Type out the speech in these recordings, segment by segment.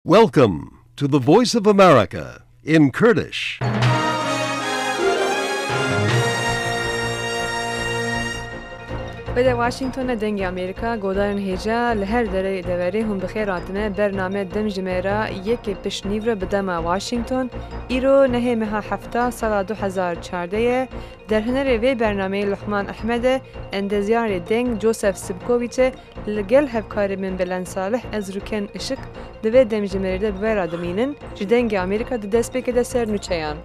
Welcome to the Voice of America in Kurdish. بده واشنگتن دنگ امریکا گودارن هجا لهر دوره هم بخیر آتنه برنامه دم جمیرا یک پشنیور بدم واشنگتن ایرو نهی مها هفته سال 2014 در هنر وی برنامه لحمان احمد اندزیار دنگ جوزف سبکوویچ لگل هفکار من بلند صالح از روکن اشک دوی دم جمیرا بویر دمینن جدنگ امریکا دست بکده سر نوچیان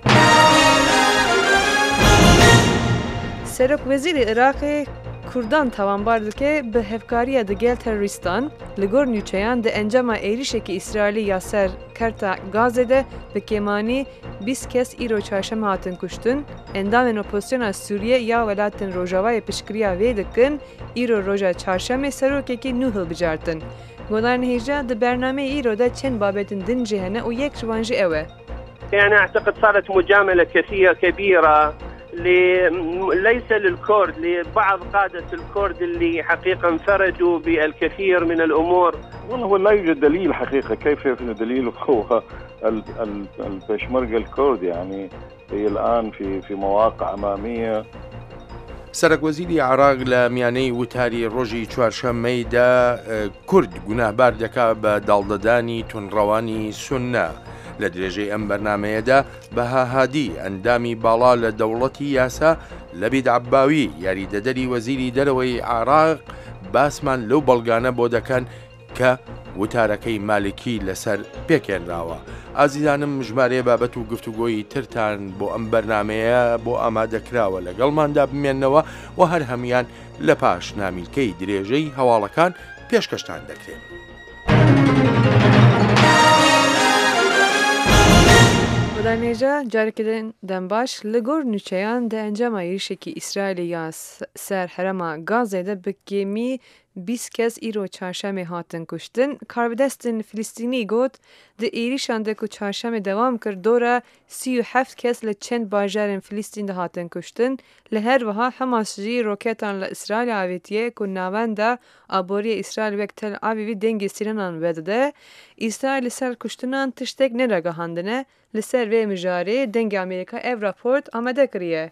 سرک وزیر عراقی کردان توانبار که به هفکاری دگل تروریستان لگور نیوچیان ده انجام ایریشه که اسرائیلی یاسر کرتا گازده به کمانی 20 کس ایرو چهارشنبه هاتن کشتن اندام اپوزیسیون سوریه یا ولایت روجاوای پشکریا ویدکن ایرو روجا چهارشنبه سروکی که نوهل بجارتن گودارن هیجا ده برنامه ایرو ده چند بابتن دن جهنه و یک شوانجی اوه. يعني أعتقد صارت مجاملة كبيرة ليس للكرد لبعض قادة الكرد اللي حقيقة انفردوا بالكثير من الأمور. والله هو لا يوجد دليل حقيقة. كيف يوجد دليل؟ هو البشمركة الكرد يعني هي الآن في مواقع أمامية. سەرۆکوەزیری عێراق لە میانەی وتاری ڕۆژی چوارشەممەیدا کورد گوناهبار دەکا بە داڵدەدانی تونڕەوانی سوننا لە درێژەی ئەم بەرنمەیەدا بەها هادی ئەندامی باڵا لە دەوڵەتی یاسا لە بیدعباوی یاریدەدەری وەزیری دەرەوەی عێراق باسمان لەو بەڵگانە بۆ دەکەن کە وتارەکەی مالکی لەسەر پێکێنراوە. ئازیزانم ژمارەیە بابەت و گفتوگۆی ترتان بۆ ئەم بەرنمەیە بۆ ئامادەکراوە لەگەڵماندا بمێننەوە و هەر هەمان لە پاش نامیلکەی درێژەی هەواڵەکان پێشکەشتان دەکرێن. Budanêja carekên dembaş li gor nûçeyan de encama êrişekî İsraîlê ya ser herêma Gazê de bi kêmî 20 kes îro çarşemê hatin kuştin. Karvedestên Filîstînî got di êrişan de ku çarşemê dewam kir dora 37 kes li çend bajarên Filîstîn de hatin kuştin. Li her wiha Hamas jî roketan li İsraîlê avêtiye ku navenda aboriyê İsraîl wek Tel Avivî dengê sîrenan vedide. İsraîl li ser kuştinan tiştek neregihandine. Li ser vê mijarê dengê Amerîka ev raport amade kiriye.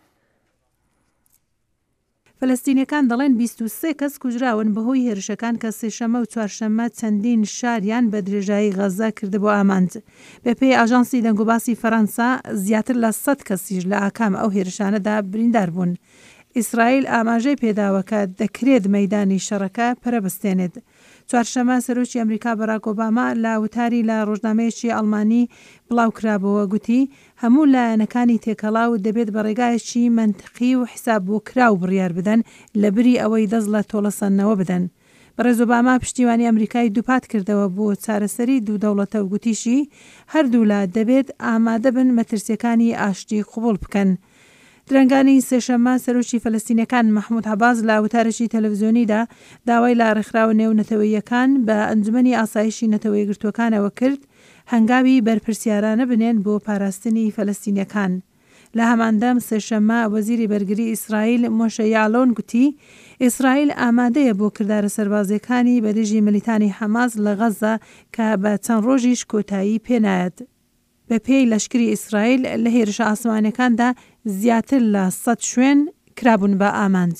فەلەستینیەکان دەڵێن 23 کەس کوژراون بەهۆی هێرشەکان کە سێشەمە و چوارشەممە چەندین شاریان بە درێژایی غەزە کردبوو ئامانج. بەپێی ئاژانسی دەنگوباسی فەرەنسا زیاتر لە 100 کەسیش لە ئاکام ئەو هێرشانەدا بریندار بوون. ئیسرائیل ئاماژەی پێداوە کە دەکرێت مەیدانی شەڕەکە پەرەبستێنێت. چوارشەممە سەرۆکی ئەمریکا بەراک ئۆباما لە وتاری لە ڕۆژنامەیەکی ئەڵمانی بڵاوکرابەوە گوتی هەموو لایەنەکانی تێکەڵاو دەبێت بە ڕێگایەکی منتقی و حیساب بۆ کراو بڕیار بدەن لە بری ئەوەی دەست لە تۆڵەسەندنەوە بدەن. بەڕێز ئۆباما پشتیوانی ئەمریکای دووپات کردەوە بۆ چارەسەری دوو دەوڵەتە و گوتیشی هەردوو لا دەبێت ئامادە بن مەترسیەکانی ئاشتی قوبوڵ بکەن. درەنگانی سێشەممە سەرۆکی فەلەستینەکان مەحموود عەباس لە وتارێکی تەلەڤیزیۆنیدا داوای لە ڕێکخراوە نێو نەتەوەییەکان بە ئەنجومەنی ئاسایشی نەتەوەی گرتوەکانەوە کرد هەنگاوی بەرپرسیارانە بنێن بۆ پاراستنی فەلەستینیەکان. لە هەماندەم سێشەممە وەزیری بەرگری ئیسرائیل مۆشە یاعلۆن گوتی ئیسرائیل ئامادەیە بۆ کردارە سەربازەکانی بەدژی ملیتانی حەماس لە غەزە کە بە چەند ڕۆژیش کۆتایی پێنایەت. بە پێی لەشکری ئیسرائیل لە هێرشە ئاسمانەکاندا زیاتر لە 100 شوێن کرابوون بە ئامانج.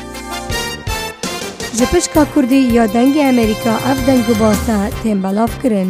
ji pişka Kurdî ya dengê Amerîka ev deng û basa tên belav kirin.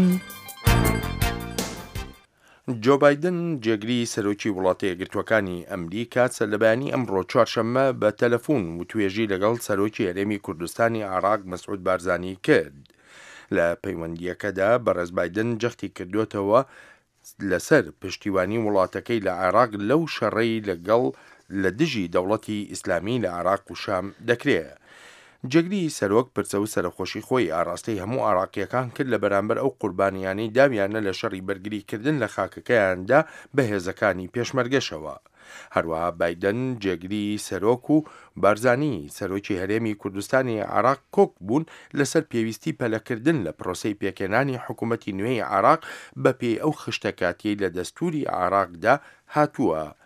جۆ بایدن جێگری سەرۆکی وڵاتە یەکگرتووەکانی ئەمریکا سەرلەبەیانی ئەمڕۆ چوارشەممە بە تەلەفۆن و توێژی لەگەڵ سەرۆکی هەرێمی کوردستانی عێراق مەسعود بارزانی کرد. لە پەیوەندیەکەدا بەڕێز بایدن جەختی کردوێتەوە لەسەر پشتیوانی وڵاتەکەی لە عێراق لەو شەڕەی لەگەڵ لە دژی دەوڵەتی ئیسلامی لە عێراق و شام دەکرێت. جێگری سەرۆک پرسە و سەرخۆشی خۆی ئاڕاستەی هەموو عێراقیەکان کرد لە بەرامبەر ئەو قوربانیانی داویانە لە شەڕی بەرگریکردن لە خاکەکەیاندا بە هێزەکانی پێشمەرگەشەوە. هەروەها بایدن جێگری سەرۆک و بارزانی سەرۆکی هەرێمی کوردستانی عێراق کۆک بوون لەسەر پێویستی پەلەکردن لە پرۆسەی پێکێنانی حکوومەتی نوێی عێراق بە پێی ئەو خشتەکاتی لە دەستوری عێراقدا هاتووە.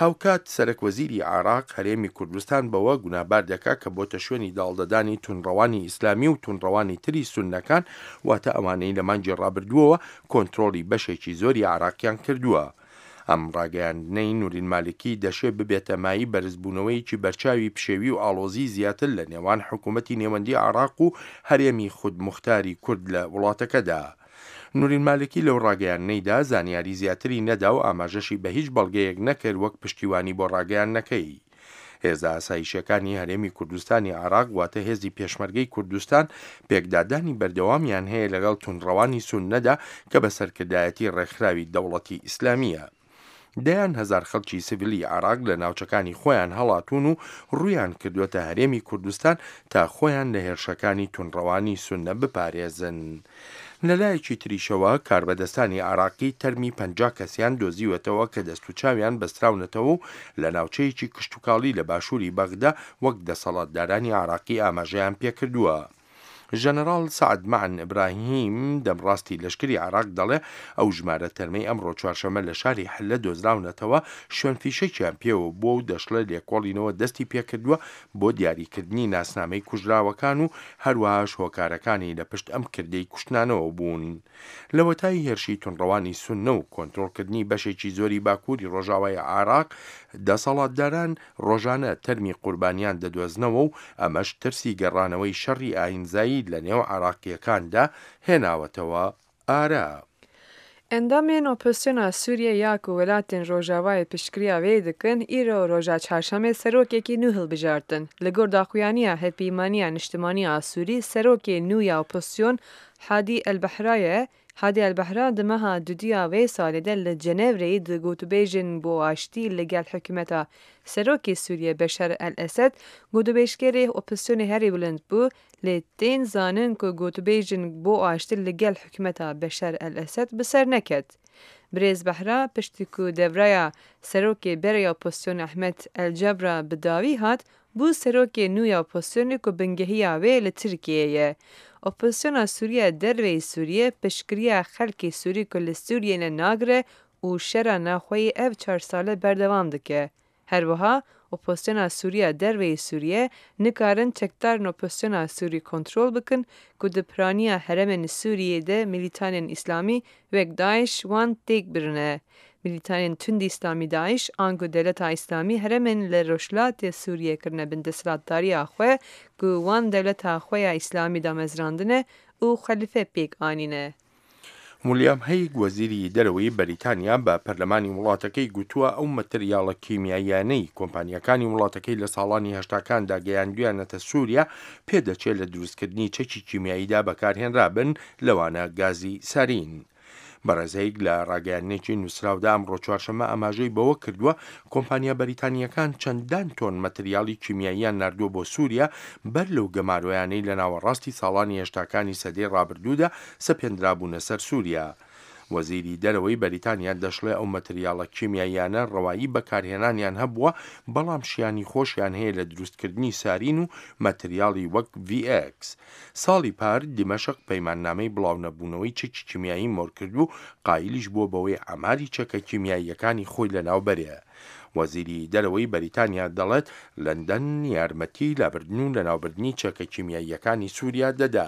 هاوکات سەرەکوەزیری عێراق هەرێمی کوردستان بەوە گونابار دەکات کە بۆتە شوێنی داڵدەدانی تونڕەوانی ئیسلامی و تونڕەوانی تری سوننەکان واتە ئەوانەی لە مانگی ڕابردووەوە کۆنتڕۆڵی بەشێکی زۆری عێراقیان کردووە. ئەم ڕاگەیاندنەی نورین مالکی دەشێت ببێتە مای بەرزبوونەوەیکی بەرچاوی پشێوی و ئاڵۆزی زیاتر لە نێوان حکوومەتی نێوەندی عێراق و هەرێمی خودموختاری کورد لە وڵاتەکەدا. نورین مالکی لەو ڕاگەیاندنەیدا زانیاری زیاتری نەدا و ئاماژەشی بە هیچ بەڵگەیەک نەکرد وەک پشتیوانی بۆ ڕاگەیاندنەکەی. هێزە ئاسایشەکانی هەرێمی کوردستانی عێراق واتە هێزی پێشمەرگەی کوردستان پێکدادانی بەردەوامیان هەیە لەگەڵ تونڕەوانی سوننەدا کە بە سەرکردایەتی ڕێکخراوی دەوڵەتی ئیسلامیە. دەیان هەزار خەڵکی سیڤیلی عێراق لە ناوچەکانی خۆیان هەڵاتون و ڕوویان کردوێتە هەرێمی کوردستان تا خۆیان لە هێرشەکانی تونڕەوانی سوننە بپارێزن. لەلایەکی تریشەوە کاربەدەستانی عێراقی تەرمی 50 کەسیان دۆزیوەتەوە کە دەست و چاویان بەستراونەتەوە و لە ناوچەیەکی کشتتوکاڵی لە باشووری بەغدا وەک دەسەڵاتدارانی عێراقی ئاماژەیان پێکردووە. ژەنەڕاڵ سەعد مەعن ئیبراهیم دەمڕاستی لەشکری عێراق دەڵێ ئەو ژمارە تەرمەی ئەمڕۆ چوارشەمە لە شاری حەلە دۆزراونەتەوە شوێن فیشەکیان پێوە بۆ و دەشڵە لێکۆڵینەوە دەستی پێکردووە بۆ دیاریکردنی ناسنامەی کوژراوەکان و هەروەهاش هۆکارەکانی لە پشت ئەم کردەی کوشتنانەوە بوون. لەوەتای هێرشی تونڕەوانی سوننە و کۆنتڕۆڵکردنی بەشێکی زۆری باکووری ڕۆژاوای عێراق دەسەڵاتداران ڕۆژانە تەرمی قوربانیان دەدۆزنەوە و ئەمەش ترسی گەڕانەوەی شەڕی ئاینزایی لە نێو عێراقیەکاندا هێناوەتەوە ئارە. ئەندامێن ئۆپۆزسیۆنا سووریە یاک و وڵاتên ڕۆژاوای پشتگiriya wê dikin îro roja çarşemê serokekî nû hilbijartin. Li gor daxuyaniya Hepîmaniya Niştimaniya Sûrî serokê nû ya opozisyon Hadî el-Behrayê Hadî el-Behra di meha dudiya wê salê de li Cenevreyê di gotûbêjên bo aştî li gel hikûmeta serokê Sûriye Beşar el-Esed gotûbêjkerê opozisyonê herî bilind bû lê tên zanin ku gotûbêjên bo aştî li gel hikûmeta Beşar el-Esed bi ser neket. Birêz Behra piştî ku devraya serokê bereya opozisyonê Ahmed el-Cebra bi dawî hat bû serokê nû ya opozisyonê ku bingehiya wê li Tirkiyeyê ye. Opozisyona Sûriye derveyê Sûriye piştgiriya xelkê Sûrî ku li Sûriyeyê nagire û şera naxweyî ev 4 sale berdewam dike. Her wiha opozisyona Sûriye derveyê Sûriye nikarin çekdarên opozisyona Sûrî kontrol bikin ku di piraniya herêmên Sûriyê de milîtanên İslamî wek Daeş wan têk birine. Milîtanên Tundî İslamî Daeş an ku Dewleta İslamî herêmên li Rojhilatê Sûriyê kirine bin desthilatdariya xwe ku wan Dewleta xwe ya İslamî da mezrandine û xelîfe pêk anîne. ویلیام هەیگ وەزیری دەرەوەی بەریتانیا بە پەرلەمانی وڵاتەکەی گوتووە ئەو مەتریاڵە کیمیاییانەی کۆمپانیەکانی وڵاتەکەی لە ساڵانی هەشتاکاندا گەیاندویانەتە سووریا پێدەچێت لە دروستکردنی چەکی کیمیاییدا بەکارهێنرابن لەوانە گازی سارین. بەڕێزەیەک لە ڕاگەیاندنێکی نووسراودا ئەمڕۆ چوارشەمە ئاماژەی بەوە کردووە کۆمپانیا بەریتانیەکان چەندان تۆن مەتریاڵی کیمیاییان ناردووە بۆ سووریا بەر لەو گەمارویانەی لە ناوەڕاستی ساڵانی هێشتاکانی سەدەی ڕابردوودا سەپێنرابوونە سەر سووریا. وەزیری دەرەوەی بەریتانیا دەشڵێ ئەو مەتریاڵە کیمیاییانە ڕەوایی بەکارهێنانیان هەبووە بەڵام شیانی خۆشیان هەیە لە دروستکردنی سارین و مەتریاڵی وەک VX. ساڵی پار دیمەشق پەیماننامەی بڵاونەبوونەوەی چەکی کیمیایی مۆر کرد و قایلیش بووە بەوەی ئاماری چەکە کیمیاییەکانی خۆی لەناوبەرێ. وەزیری دەرەوەی بەریتانیا دەڵێت لەندەن یارمەتی لابردن و لەناوبردنی چەکە کیمیاییەکانی سووریا دەدا.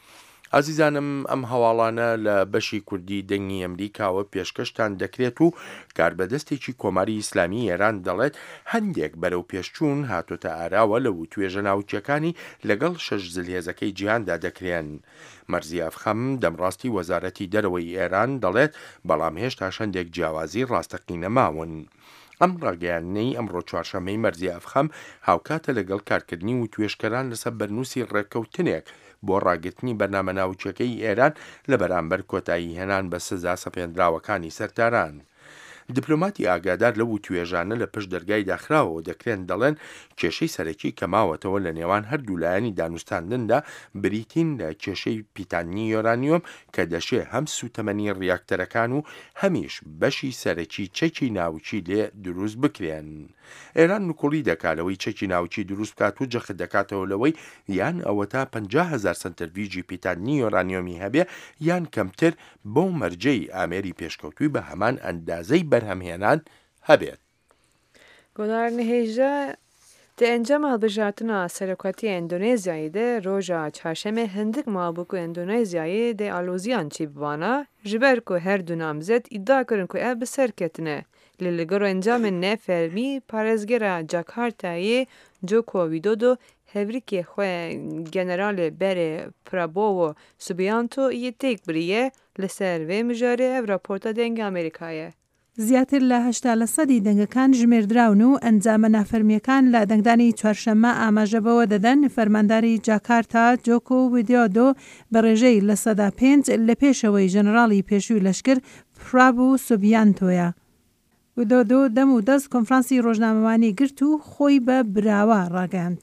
ئازیزانم ئەم هەواڵانە لە بەشی کوردی دەنگی ئەمریکاوە پێشکەشتان دەکرێت و کاربەدەستێکی کۆماری ئیسلامی ئێران دەڵێت هەندێک بەرەو پێشچوون هاتوتە ئاراوە لە وتوێژە ناوچیەکانی لەگەڵ 6 زلهێزەکەی جیهاندا دەکرێن. مەرزی ئەفخەم دەمڕاستی وەزارەتی دەرەوەی ئێران دەڵێت بەڵام هێشتا شەندێک جیاوازی ڕاستەقینە ماون. ئەم ڕاگەیاندنەی ئەمڕۆ چوارشەمەی مەرزی ئەفخەم هاوکاتە لەگەڵ کارکردنی و توێشکەران لەسەر بەرنووسی ڕێککەوتنێک بۆ ڕاگرتنی بەرنامە ناوچەکەی ئێران لە بەرامبەر کۆتایی هێنان بە سزا سەپێنراوەکانی سەرداران. دیپلۆماتی ئاگادار لەو توێژانە لە پشت دەرگای داخراوەوە دەکرێن دەڵێن کێشەی سەرەکی کە ماوەتەوە لە نێوان هەردوو لایەنی دانوستاندندا بریتین لە کێشەی پیتانی یۆرانیۆم کە دەشێ هەم سوتەمەنی ڕیاکتەرەکان و هەمیش بەشی سەرەکی چەکی ناوچی لێ دروست بکرێن. ئێران نوکوڵی دەکاتەوەی چەکی ناوچی دروست بکات و جەخت دەکاتەوە لەوەی یان ئەوە تا 50,000 سنتەرڤیژی پیتانی یۆرانیۆمی هەبێ یان کەمتر بۆ مەرجەی ئامێری پێشکەوتوی بە هەمان ئەندازەی بەرهەمهێنان هەبێت. گودار نهیجا ده انجام هلبجارتنا سرکاتی اندونزیایی ده روژا چهارشنبه هندک مابوکو اندونزیایی ده آلوزیان چی بوانا جبر کو هر دو نامزد ادعا کرن کو اب سر کتنه للگرو انجام نه فرمی پارزگرا جاکارتای جوکو ویدودو هفریکی خواه گنرال بره پرابو سوبیانتو یه تیک بریه لسر و مجاره او راپورتا دنگ امریکایه. زیاتر لە 80% دەنگەکان ژمێردراون و ئەنجامە نافەرمیەکان لە دەنگدانی چوارشەممە ئاماژەبەوە دەدەن. فەرمانداری جاکارتا جۆکۆ ویدیۆدۆ بە ڕێژەی لە 5% لە پێشەوەی ژەنەراڵی پێشووی لەشکر پرابو سوبیانتۆیە. ویدیۆدۆ دەم و دەست کۆنفرانسی ڕۆژنامەوانی گرت و خۆی بە براوە ڕاگەاند.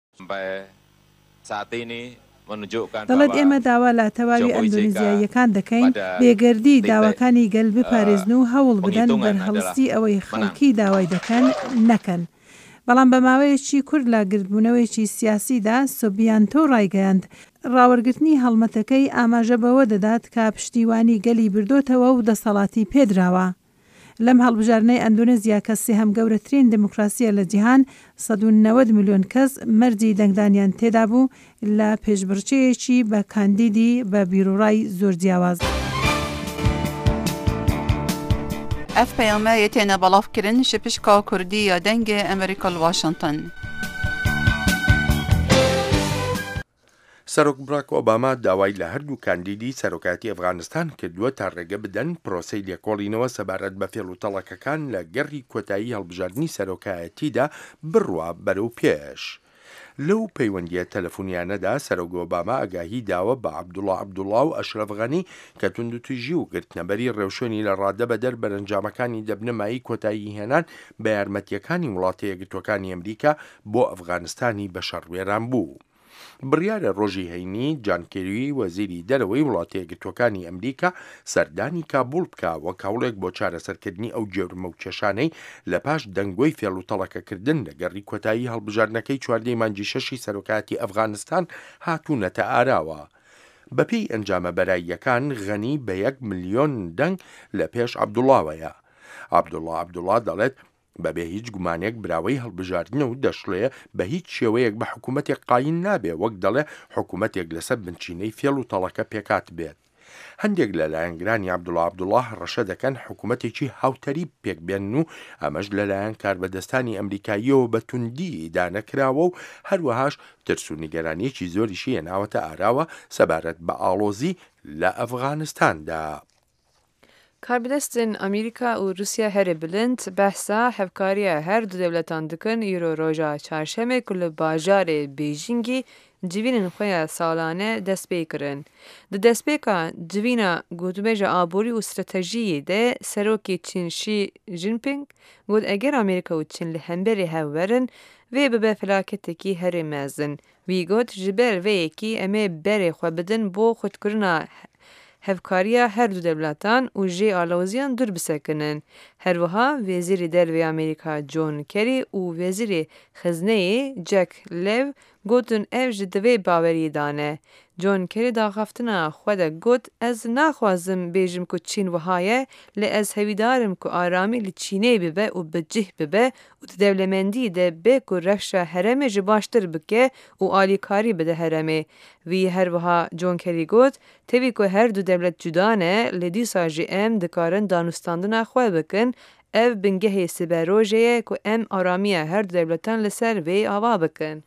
دەڵێت ئێمە داوا لە تەواوی ئەندونیزیاییەکان دەکەین بێگەردی داواکانی گەل بپارێزن و هەوڵ بدەن بەرهەڵستی ئەوەی خەڵکی داوای دەکەن نەکەن. بەڵام بە ماوەیەکی کورد لە گردبوونەوەیکی سیاسیدا سوبیانتۆ ڕایگەیاند ڕاوەرگرتنی هەڵمەتەکەی ئاماژە بەوە دەدات کە پشتیوانی گەلی بردۆتەوە و دەسەڵاتی پێدراوە. لەم هەڵبژارنەی ئەندونێزیا کە سێهەم گەورەترین دموکراسیە لە جیهان 190 میلیۆن کەس مەرجی دەنگدانیان تێدا بوو لە پێشبڕکێیەکی بە کاندیدی بە بیرۆڕای زۆر جیاواز. ئەف پەیامە یەتێنە بەڵاوکردن شپشکا کوردی یا دەنگە ئەمریکا لە واشنگتن. سەرۆک براک ئۆباما داوای لە هەردوو کاندیدی سەرۆکاتی ئەفغانستان کردووە تا ڕێگە بدەن پرۆسەی لێکۆڵینەوە سەبارەت بە فێڵوتەڵەکەکان لە گەڕی کۆتایی هەڵبژاردننی سەرۆکایەتیدا بڕوا بەرەو پێش. لەو پەیوەندیە تەلەفۆنیانەدا سەرۆک ئۆباما ئەگاهی داوە بە عەبدوڵڵا و ئەشرەف غەنی کە توندوتیژی و گرتنەبەری ڕێوشێنی لە ڕادەبەدەر بەرەنجامەکانی دەبنەمایی کۆتایی هێنان بە یارمەتیەکانی وڵاتە یەکگرتووەکانی ئەمریکا بۆ ئەفغانستانی بەشەڕوێران بوو. بڕیارە ڕۆژی هەینی جان کێری وەزیری دەرەوەی وڵاتە یەکگرتووەکانی ئەمریکا سەردانی کابوڵ بکە وەک هەوڵێک بۆ چارەسەرکردنی ئەو جێورمە و کێشانەی لە پاش دەنگۆی فێڵوتەڵەکەکردن لە گەڕی کۆتایی هەڵبژاردنەکەی 4 مانگی 6 سەرۆکاتی ئەفغانستان هاتوونەتە ئاراوە. بەپێی ئەنجامە بەراییەکان غەنی بە 1 ملیۆن دەنگ لە پێش عەبدوڵڵاوەیە. عەبدوڵڵا دەڵێت بەبێ هیچ گومانێک براوەی هەڵبژاردنە و دەشڵێ بە هیچ شێوەیەک بە حکوومەتێک قاین نابێ وەک دەڵێ حکوومەتێک لەسەر بنچینەی فێڵوتەڵەکە پێکات بێت. هەندێک لە لایەنگرانی عەبدوڵڵا ڕەشە دەکەن حکوومەتێکی هاوتەری پێکبێن و ئەمەش لەلایەن کاربەدەستانی ئەمریکاییەوە بە توندی دانەکراوە و هەروەهاش ترس و نیگەرانیەکی زۆریشی هێناوەتە ئاراوە سەبارەت بە ئاڵۆزی لە ئەفغانستاندا. کاربدەستن ئەمریکا و رووسیا هەرێ بلند بەحسا هەفکاریە هەردوو دەوڵەتان دکن ئیرۆ ڕۆژە چهارشەمێک و لە باژارێ بێژینگی جivînên xwe ya salane destpê kirin. Di destpêka civîna gotûbêja aborî û stratejiyê de serokê Çîn Xi Jinping got eger Amerîka û Çîn li hemberî hev werin vê bibe felaketekî herî mezin. Wî got ji ber vê yekî em ê berê xwe bidin bo xwedkirina hevkariya her du devletan û jê alawiziyan dur bisekinin. Herwiha Wezîrê Dervê Amerîka John Kerry û Wezîrê Xezineyê Jack Lew gotin ev ji divê baweriyê dane. John Kerry daxaftina xwe de got ez naxwazim bêjim ku Çîn wiha ye lê ez hevîdarim ku aramî li Çînê bibe û bi cih bibe û di dewlemendiyê de bê ku rewşa herêmê ji baştir bike û alîkarî bide herêmê. Wî herwiha John Kerry got tevî ku her du dewlet cuda ne lê dîsa jî em dikarin danûstandina xwe bikin ev bingehê siberojê ye ku em aramiya her du dewletan li ser vê ava bikin.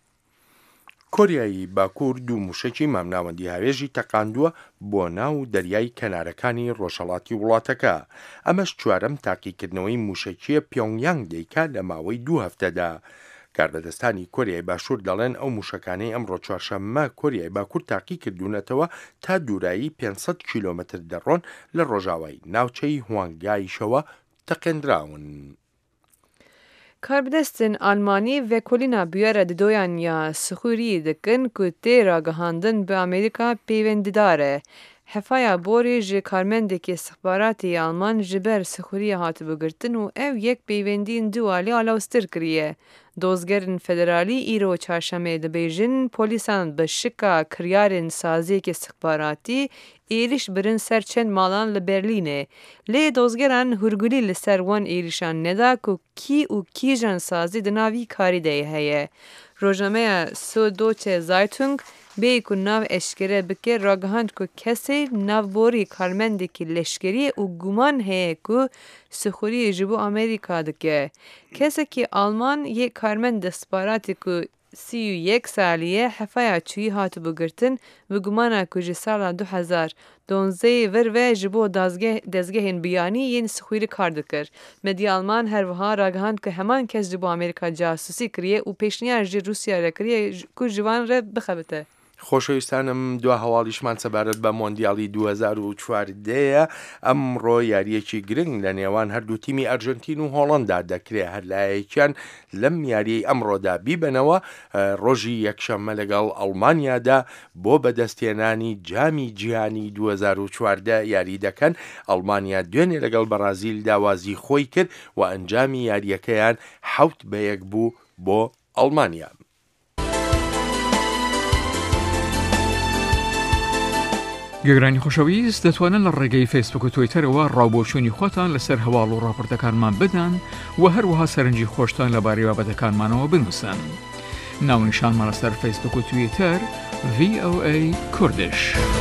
کۆریایی باکوور دوو موشکی مامناوەندی هاوێژی تەقاندووە بۆ ناو دەریای کەنارەکانی ڕۆژهەڵاتی وڵاتەکە. ئەمەش چوارەم تاقیکردنەوەی موشکیە پیۆنگیانگ دەیکات لە ماوەی 2 هەفتەدا. کاربەدەستانی کۆریای باشوور دەڵێن ئەو موشکانەی ئەمڕۆ چوارشەممە کۆریای باکوور تاقی کردوونەتەوە تا دوورایی 500 کیلۆمەتر دەڕۆن لە ڕۆژاوای ناوچەی هوانگایشەوە تەقێنراون. کاربدەستن ئالمانی vêkolîna bûyera di doyan ya Sixûriyê dikin ku tê ragihandin bi Amerîka pêwendidar e. Hefaya borê ji karmendekî istixbaratî Alman ji ber sixuriyê hatibû girtin û ev yek peywendiyên dualî alawstir kiriye. Dozgerên federalî îro çarşemê dibêjin polîsan bi şika kiryarên saziyekî istixbaratî êriş birin ser çend malan li Berlînê. Lê dozgeran hûrgulî li ser wan êrişan neda ku kî û kîjan sazî di nav vî karî de heye. Rojnameya Süddeutsche Zeitung bê ku nav eşkere bike ragihand ku kesê navborî karmendekî leşkeriyê û guman heye ku sixuriyê ji bo Amerîka dike. Kesekî Alman yê karmend istixbaratî ku 31 salî ye hefaya çûyî hatibû girtin bi gumana ku ji sala 2012 vir ve ji bo dezgehên biyanî yên sixurî kar dikir. Medya Alman her wiha ragihand ku heman kes ji bo Amerîka casusî kiriye û pêşniyar ji Rûsya re kiriye ku ji wan re bixebite. خۆشەویستانم دو هەواڵیشمان سەبارەت بە مۆندیاڵی 2014 ئەمڕۆ یاریەکی گرنگ لە نێوان هەردوو تیمی ئەرژەنتین و هۆڵەندا دەکرێت هەرلایەکیان لەم یاریەی ئەمڕۆدا بیبنەوە ڕۆژی یەکشەممە لەگەڵ ئەڵمانیادا بۆ بەدەستێنانی جامی جیهانی 2014 یاری دەکەن. ئەڵمانیا دوێنێ لەگەڵ بەرازیل داوازی خۆی کرد و ئەنجامی یاریەکەیان 7-1 بوو بۆ ئەڵمانیا. گەگرانی خۆشەویست دەتوانن لە ڕێگەی فیسبوک و تویتەرەوە ڕاوبۆچوونی خۆتان لەسەر هەواڵ و ڕاپۆرتەکانمان بدەن و هەروەها سەرنجی خۆشتان لەبارەی بابەتەکانمانەوە بنووسن. ناونیشانمان لەسەر فیسبوک و تویتەر VOA کوردش.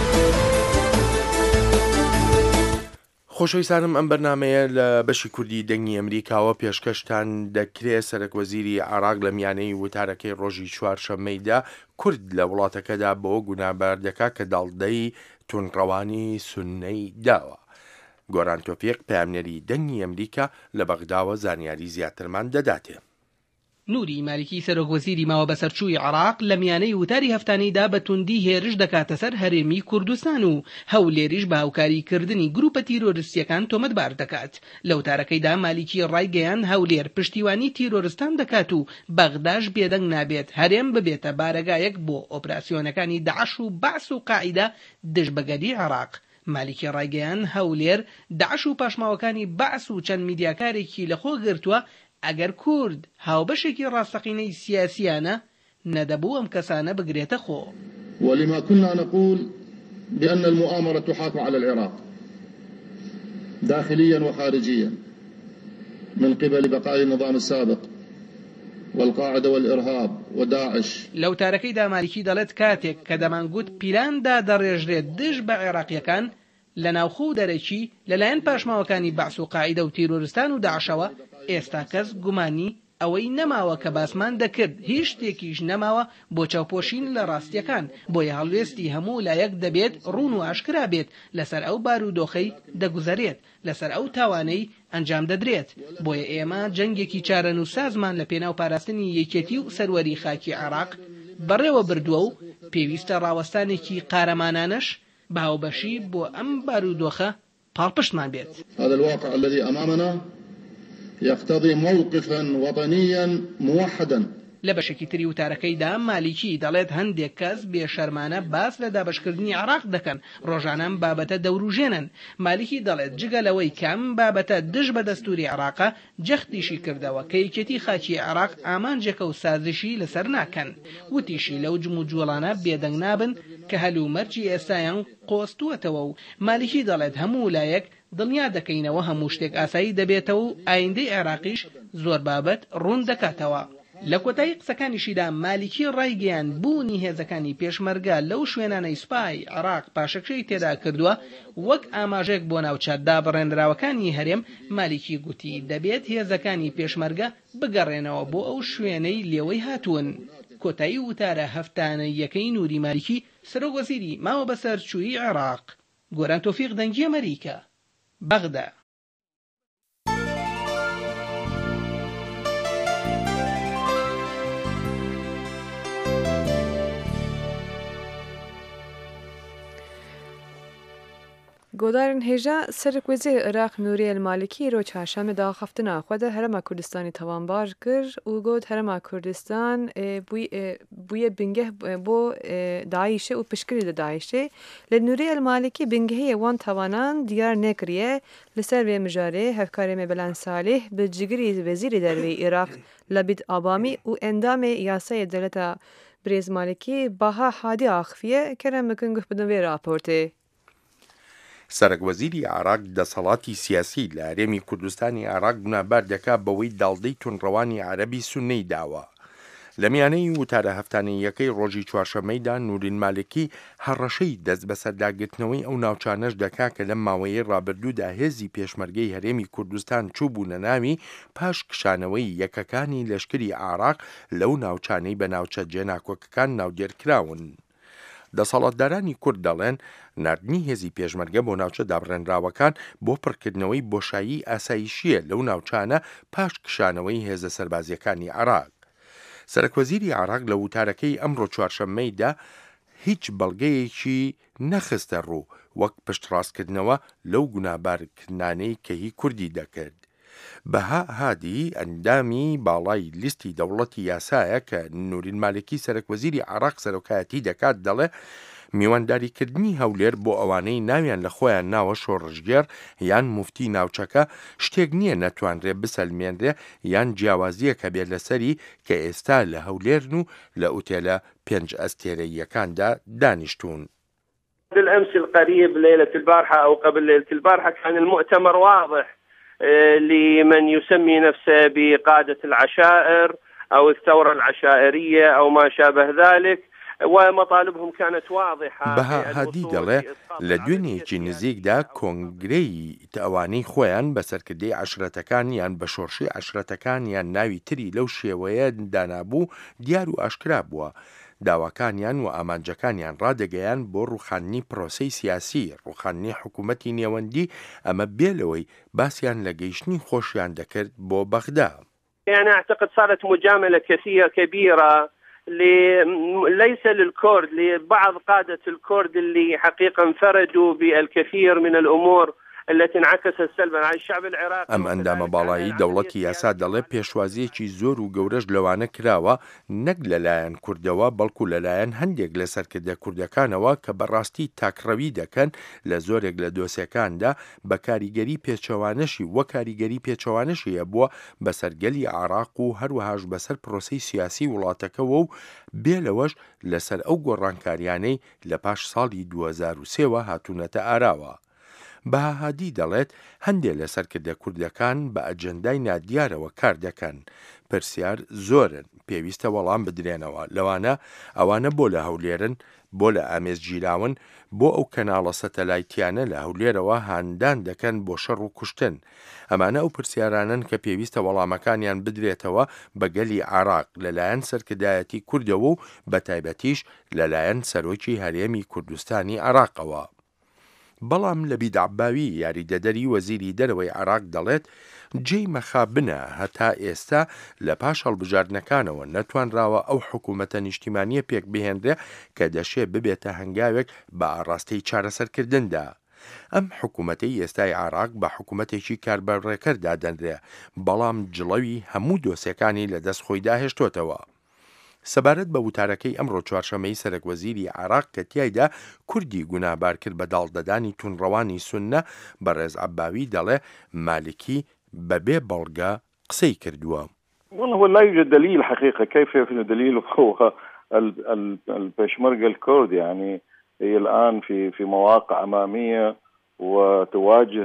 خۆشەویستانم ئەم بەرنامەیە لە بەشی کوردی دەنگی ئەمریکاوە پێشکەشتان دەکرێت. سەرۆکوەزیری عێراق لە میانەی وتارەکەی ڕۆژی چوارشەممەیدا کورد لە وڵاتەکەدا بۆ گونابار دەکا کە داڵدەی تونڕەوانی سوننەی داوە. گۆران تۆفیق پامنێری دەنگی ئەمریکا لە بەغداوە زانیاری زیاترمان دەداتێ. نوری مالیکی سەرۆکوەزیری ماوە بەسەرچووی عێراق لە میانەی وتاری هەفتانەیدا بە توندی هێرش دەکاتە سەر هەرێمی کوردستان و هەولێریش بە هاوکاریکردنی گروپە تیرۆریستیەکان تۆمەتبار دەکات. لە وتارەکەیدا مالیکی ڕایگەیان هەولێر پشتیوانی تیرۆریستان دەکات و بەغداش بێدەنگ نابێت هەرێم ببێتە بارەگایەک بۆ ئۆپراسیۆنەکانی داعش و باس و قاعیدە دژبەگەری عێراق. مالیکی ڕایگەیان هەولێر داعش و پاشماوەکانی باس و چەند میدیاکارێکی لەخۆ گرتووە ئەگەر کورد هاوبەشێکی ڕاستەقینەی سیاسیانە نەدەبوو ئەم کەسانە بگرێتە خۆ. ولما كنا نقول بأن المؤامرة تحاك على العراق داخليا وخارجيا من قبل بقايا النظام السابق والقاعدة والإرهاب وداعش. لو تارەکەی دا مالیکی دەڵێت کاتێک کە دەمانگوت پیلاندا دەڕێژرێت دژ بە عێراقیەکان لە ناوخۆ دەرەکی لەلایەن پاشماوەکانی باس و قاعیدە و تیرۆریستان و داعشەوە ئێستا کەس گومانی ئەوەی نەماوە کە باسمان دەکرد هیچ شتێکیش نەماوە بۆ چاوپۆشین لە ڕاستیەکان بۆیە هەڵوێستی هەموو لایەک دەبێت ڕوون و ئاشکرا بێت لەسەر ئەو بارودۆخەی دەگوزارێت لەسەر ئەو تاوانەی ئەنجام دەدرێت. بۆیە ئێمە جەنگێکی چارەنووسازمان لە پێناو پاراستنی یەکێتی و سەروەری خاکی عێراق بەڕێوە بردووە و پێویستە ڕاوەستانێکی قارەمانانەش باوبەشی بۆ ئەم بارودۆخە پاڵپشتمان بێت. هذا الواقع الذي أمامنا يقتضي موقفا وطنيا موحدا. لە بەشێکی تری وتارەکەیدا مالیکی دەڵێت هەندێک کەس بێشەرمانە باس لە دابشکردنی عێراق دەکەن ڕۆژانەم بابەتە دەوروژێنن. مالیکی دەڵێت جگەلەوەی کەم بابەتە دژ بە دەستوری عێراقە جەختیشی کردەوە کە یەکێتی خاکی عێراق ئامانجێکە و سازشی لەسەر ناکەن. وتیشی لەو جم و جوڵانە بێدەنگ نابن کە هەلومەرجی ئێستایان قۆستووەتەوە و مالیکی دەڵێت هەموو لایەک دڵنیا دەکەینەوە هەموو شتێک ئاسایی دەبێتەوە و ئایندەی عێراقیش زۆر بابەت ڕوون دەکاتەوە. لە کۆتایی قسەکانیشیدا مالیکی ڕایگەیان بوونی هێزەکانی پێشمەرگە لەو شوێنانەی سوپای عێراق پاشەکشەی تێدا کردووە وەک ئاماژێک بۆ ناوچەتدا بڕێنراوەکانی هەرێم. مالیکی گوتی دەبێت هێزەکانی پێشمەرگە بگەڕێنەوە بۆ ئەو شوێنەی لێوەی هاتوون. کۆتایی وتارە هەفتانەیەکەی نوری مالیکی سەرۆکوەزیری ماوە بەسەر چووی عێراق. گۆران تۆفیق دەنگی ئەمریکا بەغدا. گۆدارن هێژە سەرکوێزی عێراق نووری المالکی ئیرۆ چهارشەمە داخەفتنا خۆ دە هەرەما کوردستانی تەوانبار کرد و گوت هەرەما کوردستان بوویە بنگه بۆ داعیشێ و پشکری لە داعیشێ لە نووری المالکی بنگهەیە وان تەوانان دیار نەکریە لەسەر وێ مژارێ هەفکارێمێ بەلان ساڵح bi cigirî wezîrê derveyê Iraq Labid Abamî û endamê yasayê devleta Brêzmalikî baha hadî axifiye kerem bikin guh bidin vê raportê. سەرۆکوەزیری عێراق دەسەڵاتی سیاسی لە هەرێمی کوردستانی عێراق بنابەر دەکات بەوەی داڵدەی تونڕەوانی عەرەبی سوننەی داوە. لە میانەی وتارە هەفتانەیەکەی ڕۆژی چوارشەمەیدا نورین مالکی هەڕەشەی دەست بە سەرداگرتنەوەی ئەو ناوچانەش دەکا کە لەم ماوەیەی ڕابردوودا هێزی پێشمەرگەی هەرێمی کوردستان چوو بوونە ناوی پاش کشانەوەی یەکەکانی لەشکری عێراق لەو ناوچانەی بە ناوچە جێناکۆکەکان ناودێرکراون. دەسەڵاتدارانی کورد دەڵێن نردنی هێزی پێشمەرگە بۆ ناوچە دابڕێنراوەکان بۆ پڕکردنەوەی بۆشایی ئاسایشیە لەو ناوچانە پاش کشانەوەی هێزە سەربازیەکانی عێراق. سەرۆکوەزیری عێراق لە وتارەکەی ئەمڕۆ چوارشەممەیدا هیچ بەڵگەیەکی نەخستە ڕوو وەک پشتڕاستکردنەوە لەو گونابارکردانەی کە هی کوردی دەکرد. بەها هادی ئەندامی باڵای لیستی دەوڵەتی یاسایە کە نورین مالکی سەرۆکوەزیری عێراق سەرۆکایەتی دەکات دەڵێ میوانداریکردنی هەولێر بۆ ئەوانەی ناویان لە خۆیان ناوە شۆڕژگێر یان موفتی ناوچەکە شتێک نییە نەتوانرێ بسەلمێنرێ یان جیاوازیەکە بێت لەسەری کە ئێستا لە هەولێرن و لە ئوتێلە 5 ئەستێرەیەکاندا دانیشتوون. بالأمس القريب ليلة البارحة أو قبل ليلة البارحة كان المؤتمر واضح لمن يسمي نفسه بقادة العشائر أو الثورة العشائرية أو ما شابه ذلك ومطالبهم كانت واضحة. بەها هادی دەڵێ لە دوێنێکی نزیکدا کۆنگرەی ئەوانەی خۆیان بە سەرکردەی عەشرەتەکان یان بە شۆڕشی عەشرەتەکان یان ناوی تری لەو شێوەیە دانابوو دیار و ئاشکرا بووە. داواکانیان و ئامانجەکانیان ڕادەگەیان بۆ ڕوخاندنی پرۆسەی سیاسی ڕوخاندنی حکوومەتی نێوەندی ئەمە بێلەوەی باسییان لە گەیشتنی خۆشیان دەکرد بۆ بەغدا. يعني أعتقد صارت مجاملة كبيرة ليس للكرد لبعض قادة الكرد اللي حقيقة انفردوا بالكثير من الأمور التي انعكست سلبا على الشعب العراقي. ئەم ئەندامە باڵایی دەوڵەتی یاسا دەڵێ پێشوازیەکی زۆر و گەورەش لەوانە کراوە نەک لەلایەن کوردەوە بەڵکو لەلایەن هەندێک لە سەرکردە کوردەکانەوە کە بەڕاستی تاکڕەوی دەکەن لە زۆرێک لە دۆسیەکاندا بە کاریگەری پێچەوانەشی وە کاریگەری پێچەوانەشیە بووە بەسەرگەلی عێراق و هەروەهاش بەسەر پرۆسەی سیاسی وڵاتەکەەوە و بێلەوەش لەسەر ئەو گۆڕانکاریانەی لە پاش ساڵی 2003 هاتوونەتە ئاراوە. بەهادی دەڵێت هەندێک لە سەرکردە کوردەکان بە ئەجەندای نادیارەوە کار دەکەن. پرسیار زۆرن پێویستە وەڵام بدرێنەوە لەوانە ئەوانە بۆ لە هەولێرن بۆ لە ئامێزگیراون بۆ ئەو کەناڵە سەتەلایتیانە لە هەولێرەوە هاندان دەکەن بۆ شەڕ و کوشتن. ئەمانە ئەو پرسیارانن کە پێویستە وەڵامەکانیان بدرێتەوە بەگەلی عێراق لەلایەن سەرکردایەتی کوردەوە و بە تایبەتیش لەلایەن سەرۆکی هەرێمی کوردستانی عێراقەوە. بەڵام لە بیدعباوی یاریدەدەری وەزیری دەرەوەی عێراق دەڵێت جێی مەخابنە هەتا ئێستا لە پاش هەڵبژاردنەکانەوە نەتوانراوە ئەو حکوومەتە نیشتیمانیە پێک بهێنرێ کە دەشێ ببێتە هەنگاوێک بە ئاڕاستەی چارەسەرکردندا. ئەم حکوومەتەی ئێستای عێراق بە حکوومەتێکی کاربەڕێکەردا دەنرێ بەڵام جڵەوی هەموو دۆسیەکانی لە دەست خۆیدا هێشتۆتەوە. سەبارەت بە وتارەکەی ئەمڕۆ چوارشەمەی سەرۆکوەزیری عێراق کە تیایدا کوردی گونابار کرد بە داڵدەدانی تونڕەوانی سوننە بەڕێز عەباوی دەڵێ مالکی بەبێ بەڵگە قسەی کردووە. والله لا يوجد دليل حقيقة. كيف يكون دليل هو البيشمركة الكرد يعني هي الآن في مواقع أمامية وتواجه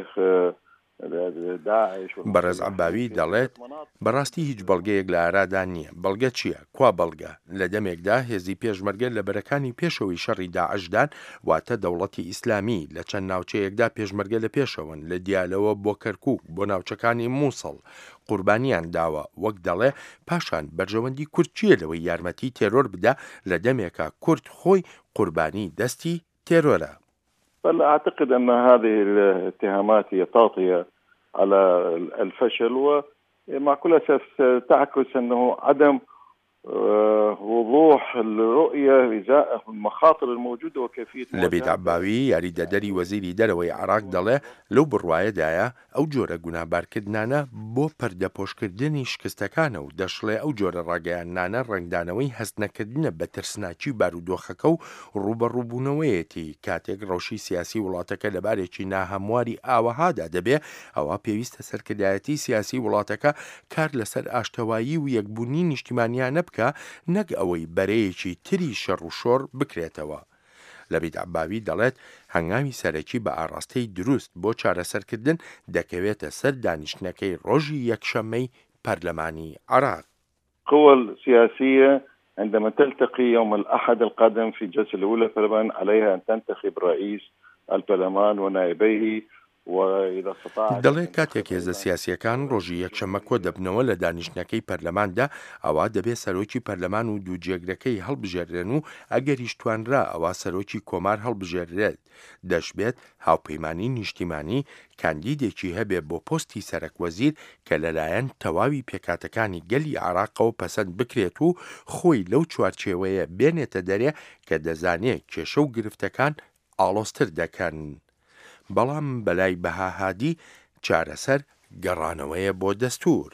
بەڕێز عەباوی دەڵێت بەڕاستی هیچ بەڵگەیەک لە ئارادا نییە. بەڵگە چییە؟ کوا بەڵگە؟ لە دەمێکدا هێزی پێشمەرگە لە بەرەکانی پێشەوەی شەڕی داعشدان واتە دەوڵەتی ئیسلامی لە چەند ناوچەیەکدا پێشمەرگە لە پێشەوەن لە دیالەوە بۆ کەرکووک بۆ ناوچەکانی مووسڵ قوربانیان داوە وەک دەڵێ پاشان بەرژەوەندی کورد چییە لەوەی یارمەتی تێرۆر بدا لە دەمێکە کورد خۆی قوربانی دەستی تێرۆرە. أعتقد أن هذه الاتهامات هي تغطية على الفشل ومع كل أسف تعكس أنه عدم وضوح الرؤية إزاء المخاطر الموجودة وكيفية لەبێت عباوی یاریدەدەری وەزیری دەرەوەی عراق دەڵێ لەو بڕوایەدایە ئەو جۆرە گونابارکردانە بۆ پەردەپۆشکردنی شکستەکانە و دەشڵێ ئەو جۆرە ڕاگەیاندانە ڕنگدانەوەی هەستنەکردنە بە ترسناچی بارودۆخەکە و ڕوبەڕووبوونەوەیەتی کاتێک ڕەوشی سیاسی وڵاتەکە لەبارێکی ناهەمواری ئاوەهادا دەبێ ئەوە پێویستە سەرکردایەتی سیاسی وڵاتەکە کار لەسەر ئاشتەوایی و یەکبوونی نیشتیمانیانە بکە نەک ئەوەی بەرەیەکی تری شەڕ و شۆڕ بکرێتەوە. لەبێت عباوی دەڵێت هەنگامی سەرەکی بە ئاڕاستەی دروست بۆ چارەسەرکردن دەکەوێتە سەر دانیشتنەکەی ڕۆژی یەکشەممەی پەرلەمانی عراق. القوى السياسية عندما تلتقي يوم الأحد القادم في الجلسة الأولى في البرلمان عليها أن تنتخب رئيس البرلمان ونائبيه. دەڵێ کاتێک هێزە سیاسیەکان ڕۆژی یەکشەممە کۆ دەبنەوە لە دانیشتنەکەی پەرلەماندا ئەوە دەبێت سەرۆکی پەرلەمان و دووجێگرەکەی هەڵبژێرێن و ئەگەریش توانرا ئەوە سەرۆکی کۆمار هەڵبژێرێت دەشبێت هاوپەیمانی نیشتیمانی کاندیدێکی هەبێ بۆ پۆستی سەرۆکوەزیر کە لەلایەن تەواوی پێکاتەکانی گەلی عراقەوە پەسەند بکرێت و خۆی لەو چوارچێوەیە بێنێتە دەرێ کە دەزانێت کێشە و گرفتەکان ئاڵۆزتر دەکەن. بەڵام بەلای بەهاهادی چارەسەر گەڕانەوەیە بۆ دەستور.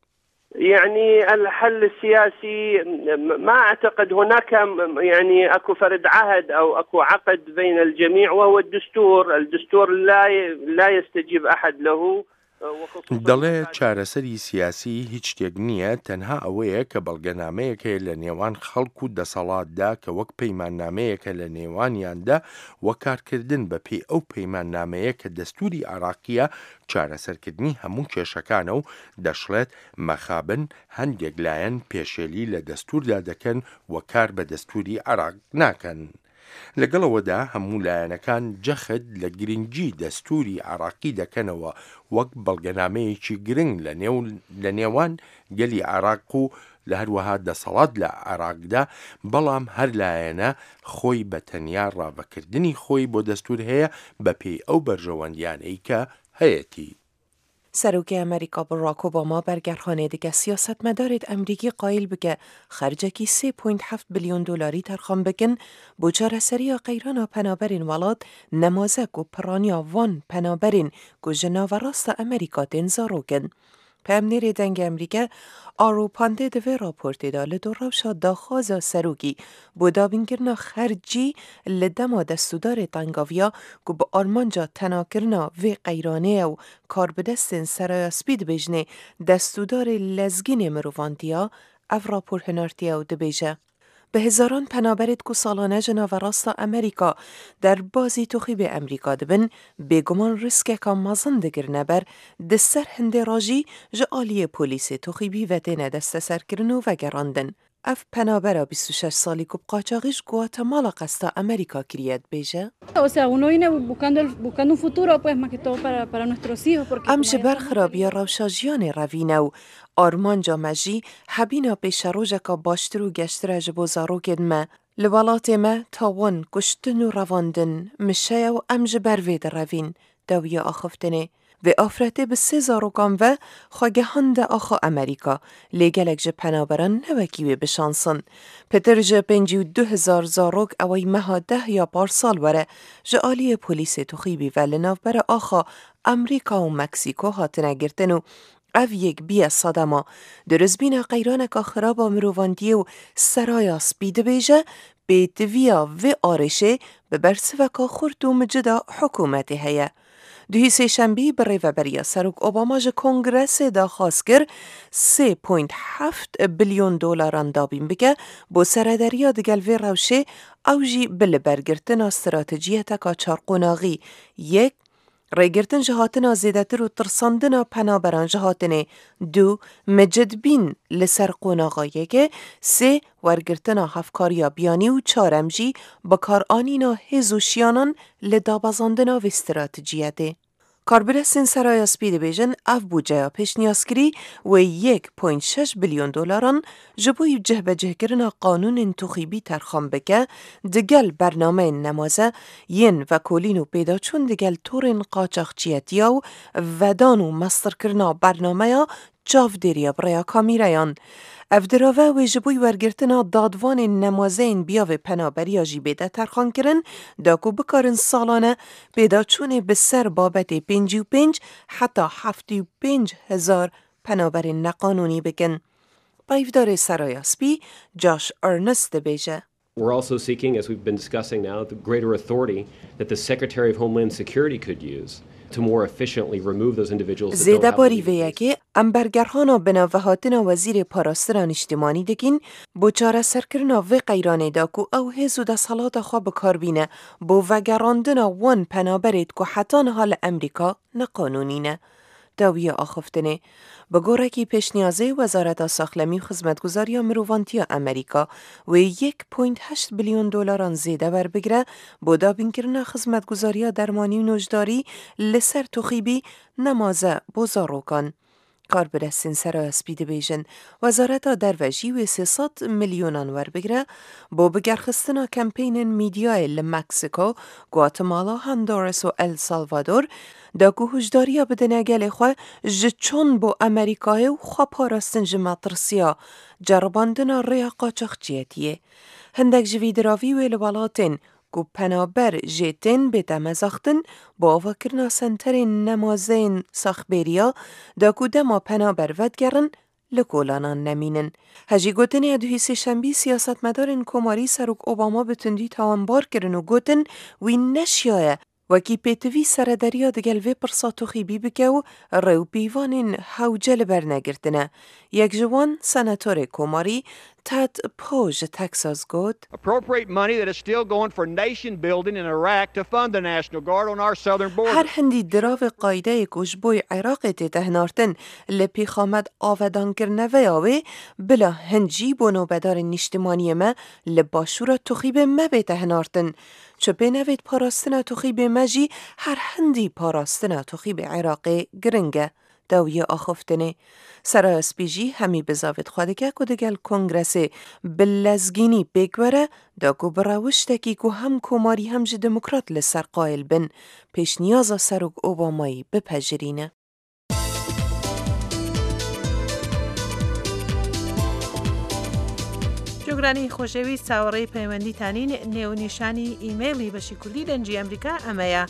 يعني الحل السياسي ما أعتقد هناك يعني أكو فرد عهد أو أكو عقد بين الجميع وهو الدستور لا يستجيب أحد له. دەڵێ چارەسەری سیاسی هیچ شتێک نییە تەنها ئەوەیە کە بەڵگەنامەیەکە لە نێوان خەڵک و دەسەڵاتدا کە وەک پەیماننامەیەکە لە نێوانیاندا وە کارکردن بە پێی ئەو پەیماننامەیە کە دەستوری عراقیە چارەسەرکردنی هەموو کێشەکانە و دەشڵێت مەخابن هەندێک لایەن پێشێلی لە دەستوردا دەکەن وە کار بە دەستوری عراق ناکەن. لەگەڵەوەدا هەموو لایەنەکان جەخت لە گرنگی دەستوری عراقی دەکەنەوە وەک بەڵگەنامەیەکی گرنگ لە نێوان گەلی عراق و لە هەروەها دەسەڵات لە عراقدا بەڵام هەر لایەنە خۆی بە تەنیا ڕابەکردنی خۆی بۆ دەستور هەیە بە پێی ئەو بەرژەوەندیانەی کە هەیەتی. سەرۆکی ئەمریکا باراک ئۆباما بەرگەرخانەیەدەکە سیاسەتمەدارێت ئەمریکی قایل بکە خەرجێکی 3.7 بلیۆن دۆلاری تەرخان بکەن بۆ چارەسەریە قەیرانە پەنابەرین وڵات نەمازەک و پڕانیا وان پەنابەرین کو ji navڕاستە ئەمریکا tên zarokên. پامنێرê dengê Emerîke Aropandê di vê raportê da li do rewşa daxwaza serokî bo dabînkirina xercî li dema destûdarê tengaviya ku bi armanca tenakirina vê qeyranê û karbidestên serayespî dibêjne destûdarê lezgînê mirovantiya, ev rapor hinartiye û dibêje. به هزاران پنابرید که سالانه جناوراست امریکا در بازی توخیب امریکا دبن بگمان ریسک که مزن دگر نبر دستر هنده راجی جعالی پولیس توخیبی و تینه دست سر کرنو و گراندن. اف پنابرا 26 سالی که قاچاقیش گواتمالا قصد امریکا کریت بیجه؟ ام جبر خرابی روشاجیان روینه و آرمانجا مجی حبینا پیش روژه که باشتر و گشتر جبو زاروکد ما لولات ما تاوان گشتن و رواندن مشه و ام جبر وید روین دوی آخفتنه و آفرته به 3 زاروکان و خواگهان ده آخا امریکا لیگلک جه پنابران نوکیوی بشانسن. پتر جه 52,000 زاروک اوی مها 10 یا پارسال وره جه آلی پولیس توخیبی و لناف بر آخا امریکا و مکسیکو هاتنه گرتن و او یک بی صدما درزبین قیرانک خرابا مروواندی و سرایا سپید بیجه بیتویا و آرشه به برسوکا خورد و مجدا حکومت هیه. دوی سه شنبه بر ریوبریا سروک اوباما جه کنگرس دا خواست کر 3.7 بلیون دلار دابین بگه با سردریا دگل وی روشه او جی بل برگرتن استراتژیت کا چارقوناغی یک ریگرتن جهاتنا زیدتر و ترساندنا پنابران جهاتنه 2 مجدبین لسر قوناغایه که 3 ورگرتنا هفکاریا بیانی و 4 جی بکار آنینا هزوشیانان لدابازاندنا و استراتژیته. کاربرسین سرای سپید بیجن اف بودجه پیش نیازکری و 1.6 بلیون دلاران جبوی جه به جه کرنا قانون انتخابی ترخان بکه دگل برنامه نمازه ین و کولینو پیدا چون دگل تورن قاچاقچیتیا و ودانو مستر کرنا برنامه چاودێریە بڕێیا کامیرەیان. ئەف درۆڤە وێژبووی وەرگرتنا دادوانên نەمازەین بیاوێ پەنابەریya jî bêde terxankirin da ku bikarin salane pêdaçûnê bi ser babetê 55 heta 75,000 penaberên neqanûnî bikin. Bayvdarê Seraya Spî, Josh Earnest dibêje. We're also seeking, as we've been discussing now, the greater authority that the Secretary of Homeland Security could use to more efficiently remove those individuals that don't have زێدەباری vêyekê em bergerhana binavêhatina Wezîrê Parastina Niştimanî dikin bo çareserkirina vê qeyranê da ku ew hêz û deshelata xwe bikarbîne bo vegerandina wan penaberê ku heta niha li Emerîka neqanûnî ne. Dawiya axiftinê bi gorekî pêşniyazê Wezareta Saxlemî û Xizmetguzariya Mirovantiya Emerîka wê $1.8 bilyon zêde werbigire bo dabînkirina xizmetguzariya dermanî û nojdarî li ser toxîbî nemaze bo zarokan. Karbirestin Seraya Spî dibêjin Wezareta Derve jî wê 300 milyonan werbigire bo bigerxistina kempeynên mîdyayê li Meksiko, Guatemala, Honduras û El Salvador da ku hûjdariya bidine gelê xwe ji çon bo Emerîkayê û xwe parastin ji metirsiya ceribandina rêya qaçaxçiyetiyê. Hindek ji vî diravî wê li welatên ku penaber jê tên bête mezaxtin bo avakirina senterên nemazeyên saxbêriya da ku dema penaber vedgerin li kolanan nemînin. Hejî gotinê duhî sêşembî siyasetmedarên Komarî Serok Obama bi tundî tawanbar kirin û gotin wî neşiyaye wekî pêtivî serederiya digel vê pirsa toxîbî bike û rê û pîvanên hewce li ber negirtine. Yek ji wan senatorê Komarî Ted Poe ji Texas got appropriate money that is still going for nation building in Iraq to fund the National Guard on our southern border. her hindî diravê qaydeyê ku ji bo Iraqê tê tehinartin li pêxamet avedankirine veya wê bila hind jî bo nobedarên nîştimaniyê me li başûra toxîbê me bê tehinartin. Çi pênevêt parastina toxîbê me jî her hindî parastina toxîbê Iraqê giring e. Dawiya axiftinê Seraya Spî jî hemî bi zavêt xwe dike ku digel Kongresê bi lezgînî pêk were da ku bi rewiştekî ku hem Komarî hem ji Demokrat li ser qayil bin pêşniyaza Serok Obamayî bipejirîne. جۆگرانی خۆشەویست چاوەڕێی پەیوەندیتانین نێونیشانی ئیمەیلی بەشی کوردی دەنجی ئەمریکا ئەمەیە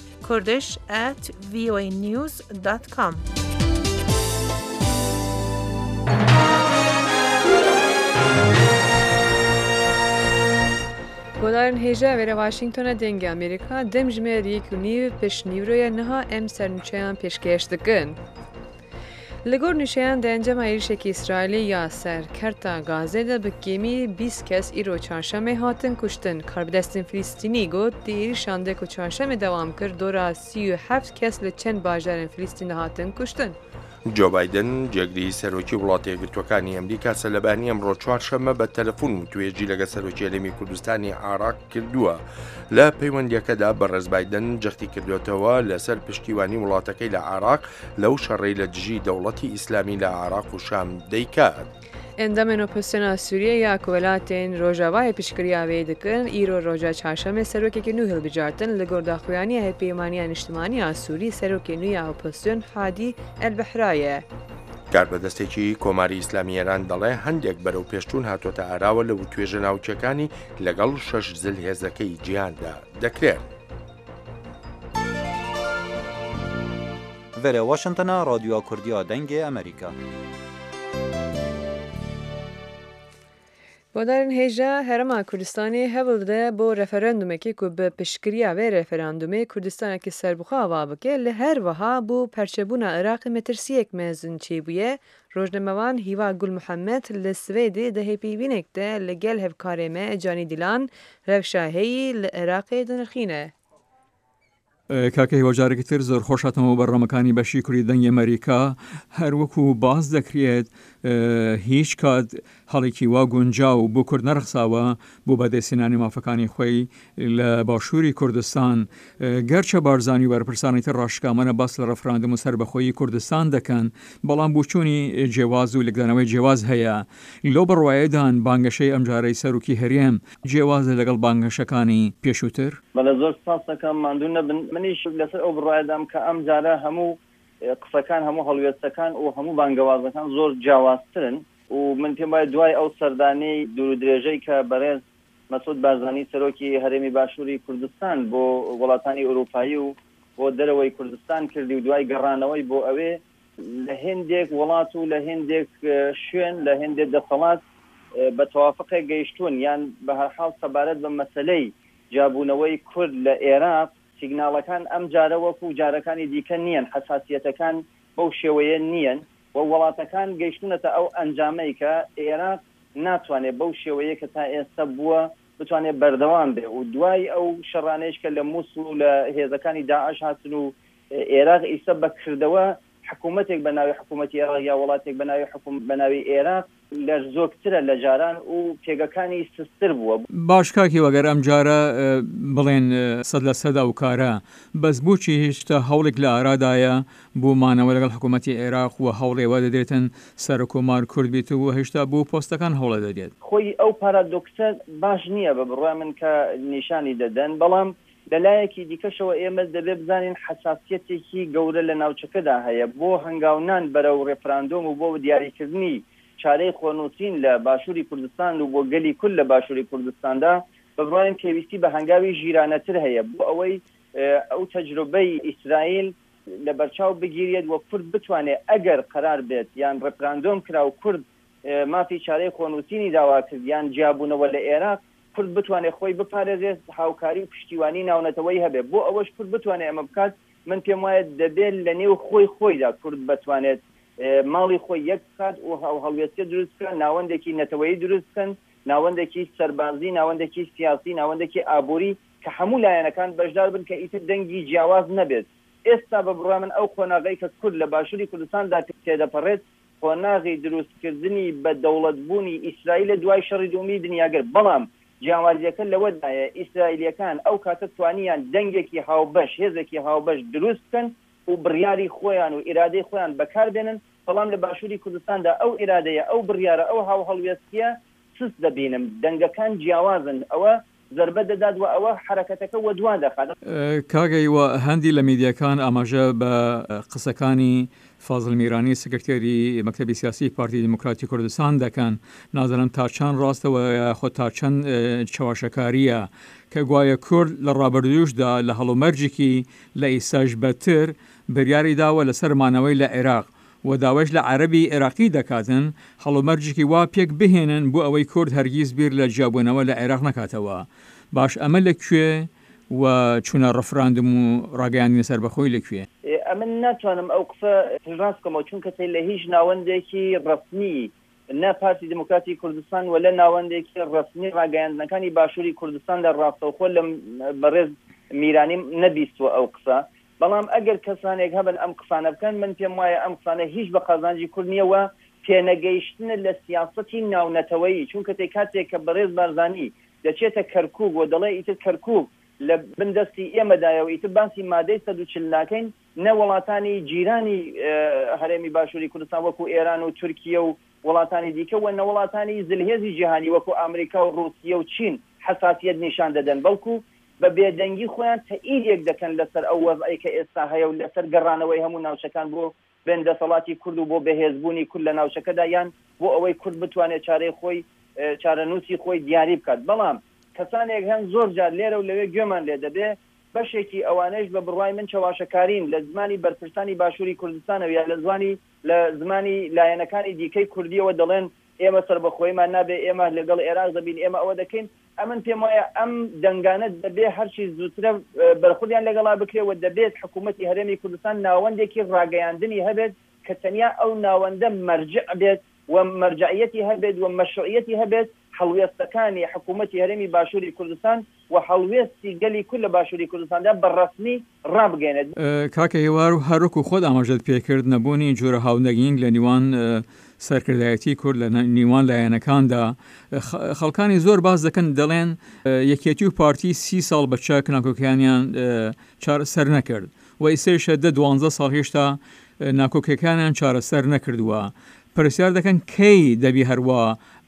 kurdish@voanews.com. Godarên hêja wêre Washington'a dengê Amerîka dem ji me 1.5 pêşnîviroya niha em sernûçeyan pêşkêş dikin. Li gor nûçeyan di encama êrişekî İsraîlê ya serkerta Gazê de bi kêmî 20 kes îro çarşemê hatin kuştin. Karbidestên Filîstînî got di êrişan de ku çarşemê dewam kir dora 37 kes li çend bajarên Filîstînê hatin kuştin. جو بایدن جێگری سەرۆکی وڵاتی یەکگرتوەکانی ئەمریکا سەلەبانی ئەمڕۆ چوارشەممە بە تەلەفۆن و توێژی لەگە سەرۆکی هەرێمی کوردستانی عێراق کردووە. لە پەیوەندیەکەدا بەڕێز بایدن جەختی کردوێتەوە لەسەر پشتیوانی وڵاتەکەی لە عێراق لەو شەڕەی لە دژی دەوڵەتی ئیسلامی لە عێراق و شام دەیکات. Endamên opozîsyona Sûriye ya ku welatên Rojavayê piştgiriya wê dikin, îro roja çarşemê serokekî nû hilbijartin li gor daxuyaniya Hêpêmaniya Niştimanî ya Sûrî serokê nû ya opozîsyon Hadî El-Behrayê. کاربەدەستێکی کۆماری ئیسلامی ئێران دەڵێ هەندێک بەرەو پێشچوون هاتوۆتە ئاراوە لە توێژە ناوچەکانی لەگەڵ 6 زلهێزەکەی جیهاندا دەکرێت. Vere Washington'a Radyoya Kurdiya Dengê Amerîka. Godarên hêja Herêma Kurdistanê hewl dide bo referandumekê ku bi piştgiriya vê referandumê Kurdistanekî serbixwe ava bike li her wiha bû perçebûna Iraqê metirsiyek mezin çêbûye. Rojnamevan Hîva Gul Muhemed li Swêdê di hêpîvînek de li gel hevkarê me Canî Dîlan rewşa heyî li Iraqê dinirxîne. کاکە هیواجارێکی تر زۆر خۆشاتەوە بەڕێمەکانی بەشی کوردی دەنگی ئەمریکا هەروەکو باز دەکرێت هیچ کات هەڵێکی وا گونجاو بۆ کورد نەرخساوە بۆ بەدەستهێنانی مافەکانی خۆی لە باشووری کوردستان گەرچە بارزانی وەرپرسانی تر ڕاشکامەنە باس لە ڕەفراندم و سەربەخۆیی کوردستان دەکەن بەڵام بوچوونی جێواز و لەگدانەوەی جێواز هەیە لەو بڕواایەدان بانگەشەی ئەمجارەی سەرۆکی هەرێم جێوازە لەگەڵ بانگەشەکانی پێشووتر بەڵێ زۆر ساسەکەم ماندوو نەبن منیش لەسەر ئەو بڕایدام کە ئەم جارە هەموو قسەکان هەموو هەڵوێستەکان و هەموو بانگەوازەکان زۆر جیاوازترن و من پێم وایە دوای ئەو سەردانەی دوور و درێژەی کە بەڕێز مەسعود بارزانی سەرۆکی هەرێمی باشووری کوردستان بۆ وڵاتانی ئەوروپایی و بۆ دەرەوەی کوردستان کردی و دوای گەڕانەوەی بۆ ئەوێ لە هێندێک وڵات و لە هێندێک شوێن لە هێندێک دەسەڵات بە تەوافقێک گەیشتون یان بە هەر حاڵ سەبارەت بە مەسەلەی جابوونەوەی کورد لە عێراق سیگناڵەکان ئەم جارە وەکو جارەکانی دیکە نیەن حساسیەتەکان بەو شێوەیە نیەن و وڵاتەکان گەیشتونەتە ئەو ئەنجامەی کە عێراق ناتوانێت بەو شێوەیە کە تا ئێستا بووە بتوانێت بەردەوام بێ و دوای ئەو شەڕانەیەش کە لە مووسڵ و لە هێزەکانی داعش هاتن و عێراق ئیستا بەکردەوە حکوومەتێک بە ناوی حکوومەتی عێراق یا وڵاتێک بە ناوی بە ناوی عێراق لەرزۆکترە لە جاران و پێگەکانی سستر بووە. باش کاکی وەگەر ئەم جارە بڵێن 100% ئەو کارە بەس بووچی هێشتا هەوڵێک لە ئارادایە بوومانەوە لەگەڵ حکوومەتی عێراق و هەوڵێوە دەدرێتن سەر کۆمار کورد بیت و هێشتا بوو پۆستەکان هەوڵە دەدێت. خۆی ئەو پارادۆکسە باش نییە بە بڕای من کە نیشانی دەدەن بەڵام لەلایەکی دیکەشەوە ئێمە دەبێت بزانین حساسیەتێکی گەورە لە ناوچەکەدا هەیە بۆ هەنگاونان بەرەو ڕێفراندۆم و بۆ دیاریکردنی چارەی خۆنووسین لە باشووری کوردستان و بۆ گەلی کول لە باشووری کوردستاندا بە بڕوایم پێویستی بە هەنگاوی ژیرانەتر هەیە بۆ ئەوەی ئەو تەجروبەی ئیسرائیل لە بەرچاو بگیرێت و کورد بتوانێت ئەگەر قرار بێت یان ڕێفراندۆم کرا و کورد مافی چارەی خۆنووسینی داوا کرد یان جیابوونەوە لە عێراق کورد بتوانێت خۆی بپارێزێت هاوکاری و پشتیوانی ناونەتەوەی هەبێت بۆ ئەوەش کورد بتوانێت ئەمە بکات من پێم وایە دەبێت لە نێو خۆیدا کورد بتوانێت ماڵی خۆی یەک بکات و هەڵوێستی دروست بکەن ناوەندێکی نەتەوەیی دروست بکەن ناوەندێکی سەربازی ناوەندێکی سیاسی ناوەندێکی ئابووری کە هەموو لایەنەکان بەشدار بن کە ئیتر دەنگی جیاواز نەبێت. ئێستا بە بڕای من ئەو قۆناغی کە کورد لە باشووری کوردستاندا تێدەپەڕێت قۆناغی دروستکردنی بە دەوڵەتبوونی ئیسرائیل دوای شەڕی دووەمی دنیاگەر بەڵام جیاوازیەکە لەوەدایە ئیسرائیلیەکان ئەو کاتە توانیان دەنگێکی هاوبەش هێزێکی هاوبەش دروست بکەن و بڕیاری خۆیان و ئیرادەی خۆیان بەکاربێنن بەڵام لە باشووری کوردستاندا ئەو ئیرادەیە ئەو بڕیارە ئەو هاو هەڵوێستیە سست دەبینم دەنگەکان جیاوازن ئەوە زربە دەدات و ئەوە حرەکەتەکە وە دوا دەخات. کاگەی وە هەندی لە میدیەکان ئاماژە بە قسەکانی فازڵ میرانی سکرتێری مەکتەبی سیاسی پارتی دیموکراتی کوردستان دەکەن نازانم تا چەند ڕاستەوە خۆ تا چەند چاواشەکاریە کە گوایە کورد لە ڕابردووشدا لە هەڵومەرجێکی لە ئیساش بەتر بریاری داوە لەسەر مانەوەی لە عێراق و داوەش لە عەرەبی عێراقی دەکاتن هەڵومەرجێکی وا پێک بهێنن بۆ ئەوەی کورد هەرگیز بیر لە جیابوونەوە لە عێراق نکاتەوە. باش ئەمە لەکوێ و چونە ڕەفراندم و ڕاگەیاندنی سەر بەخۆی لەکوێ؟ ئەمن ناتوانم ئەو قسە ڕاستکەمەوە چونکە لە هیچ ناوەندێکی ڕەسمی نە پارتی دیموکراتی کوردستان و لە ناوەندێکی ڕەسمی ڕاگەیاندنەکانی باشووری کوردستان لە ڕاستەوخۆ لە بەڕێز میرانی نەبیستوە ئەو قسە بەڵام ئەگەر کەسانێک هەبن ئەم قسانە بکەن من پێم وایە ئەم قسانە هیچ بە قازانجی کورد نییەوە پێنەگەیشتنە لە سیاسەتی ناونەتەوەیی چونکە کاتێک کە بەڕێز بارزانی دەچێتە کەرکووک و دەڵێ ئیتر کەرکووک لە بندستی ئێمەدایە و ئیتر باسی مادەی 140 ناکەین نە وڵاتانی جیرانی هەرێمی باشووری کوردستان وەکو ئێران و تورکیە و وڵاتانی دیکە و نە وڵاتانی زلهێزی جیهانی وەکو ئامریکا و رووسیا و چین حساسیت نیشان دەدەن بەڵکو بە بێدەنگی خۆیان تەئیدێک دەکەن لەسەر ئو وەزعی کە ئێستا هەیە و لەسەر گەڕانەوەی هەموو ناوچەکان بۆ بێن دەسەڵاتی کورد و بۆ بەهێزبوونی کورد لە ناوچەکەدا یان بۆ ئەوەی کورد بتوانێت چارەی خۆی چارەنووسی خۆی دیاری بکات. بەڵام کەسانێک هەن زۆر جار لێرە و لەوێ گوێمان لێ دەبێ بەشێکی ئەوانەش بە بڕای من چاواشەکارین لە زمانی بەرپرسانی باشووری کوردستانەوە یا لە زمانی لایەنەکانی دیکەی کوردیەوە دەڵێن ئێمە سەر بەخۆیمان نابێ ئێمە لەگەڵ عێراق دەبین ئێمە ئەوە دەکەین ئەمن پێم وایە ئەم دەنگانە دەبێ هەرچی زووترە بەرخودیان لەگەڵا بکرێەوە دەبێت حکوومەتی هەرێمی کوردستان ناوەندێکی ڕاگەیاندنی هەبێت کە تەنیا ئەو ناوەندە مەرجع بێت و مەرجعیەتی هەبێت و مەشروعیەتی هەبێت هەڵوێستەکانی حکوومەتی هەرێمی باشووری کوردستان و هەڵوێستی گەلی کول لە باشووری کوردستاندا بەڕەسمی ڕابگەێنێت. کاکە هێوار و هەروەکو خۆت ئاماژەت پێکرد نەبوونی جۆرە هاونەگینگ لە نیوان سەرکردایەتی کورد لە نیوان لایەنەکاندا خەڵکانی زۆر باز دەکەن دەڵێن یەکێتی و پارتی 30 ساڵ بە چاک ناکۆکیانیان چارەسەر نەکرد و ئیسێشە 10-12 ساڵ هێشتا ناکۆکیەکانیان چارەسەر نەکردووە. پرسیار دەکەن کەی دەبی هەروە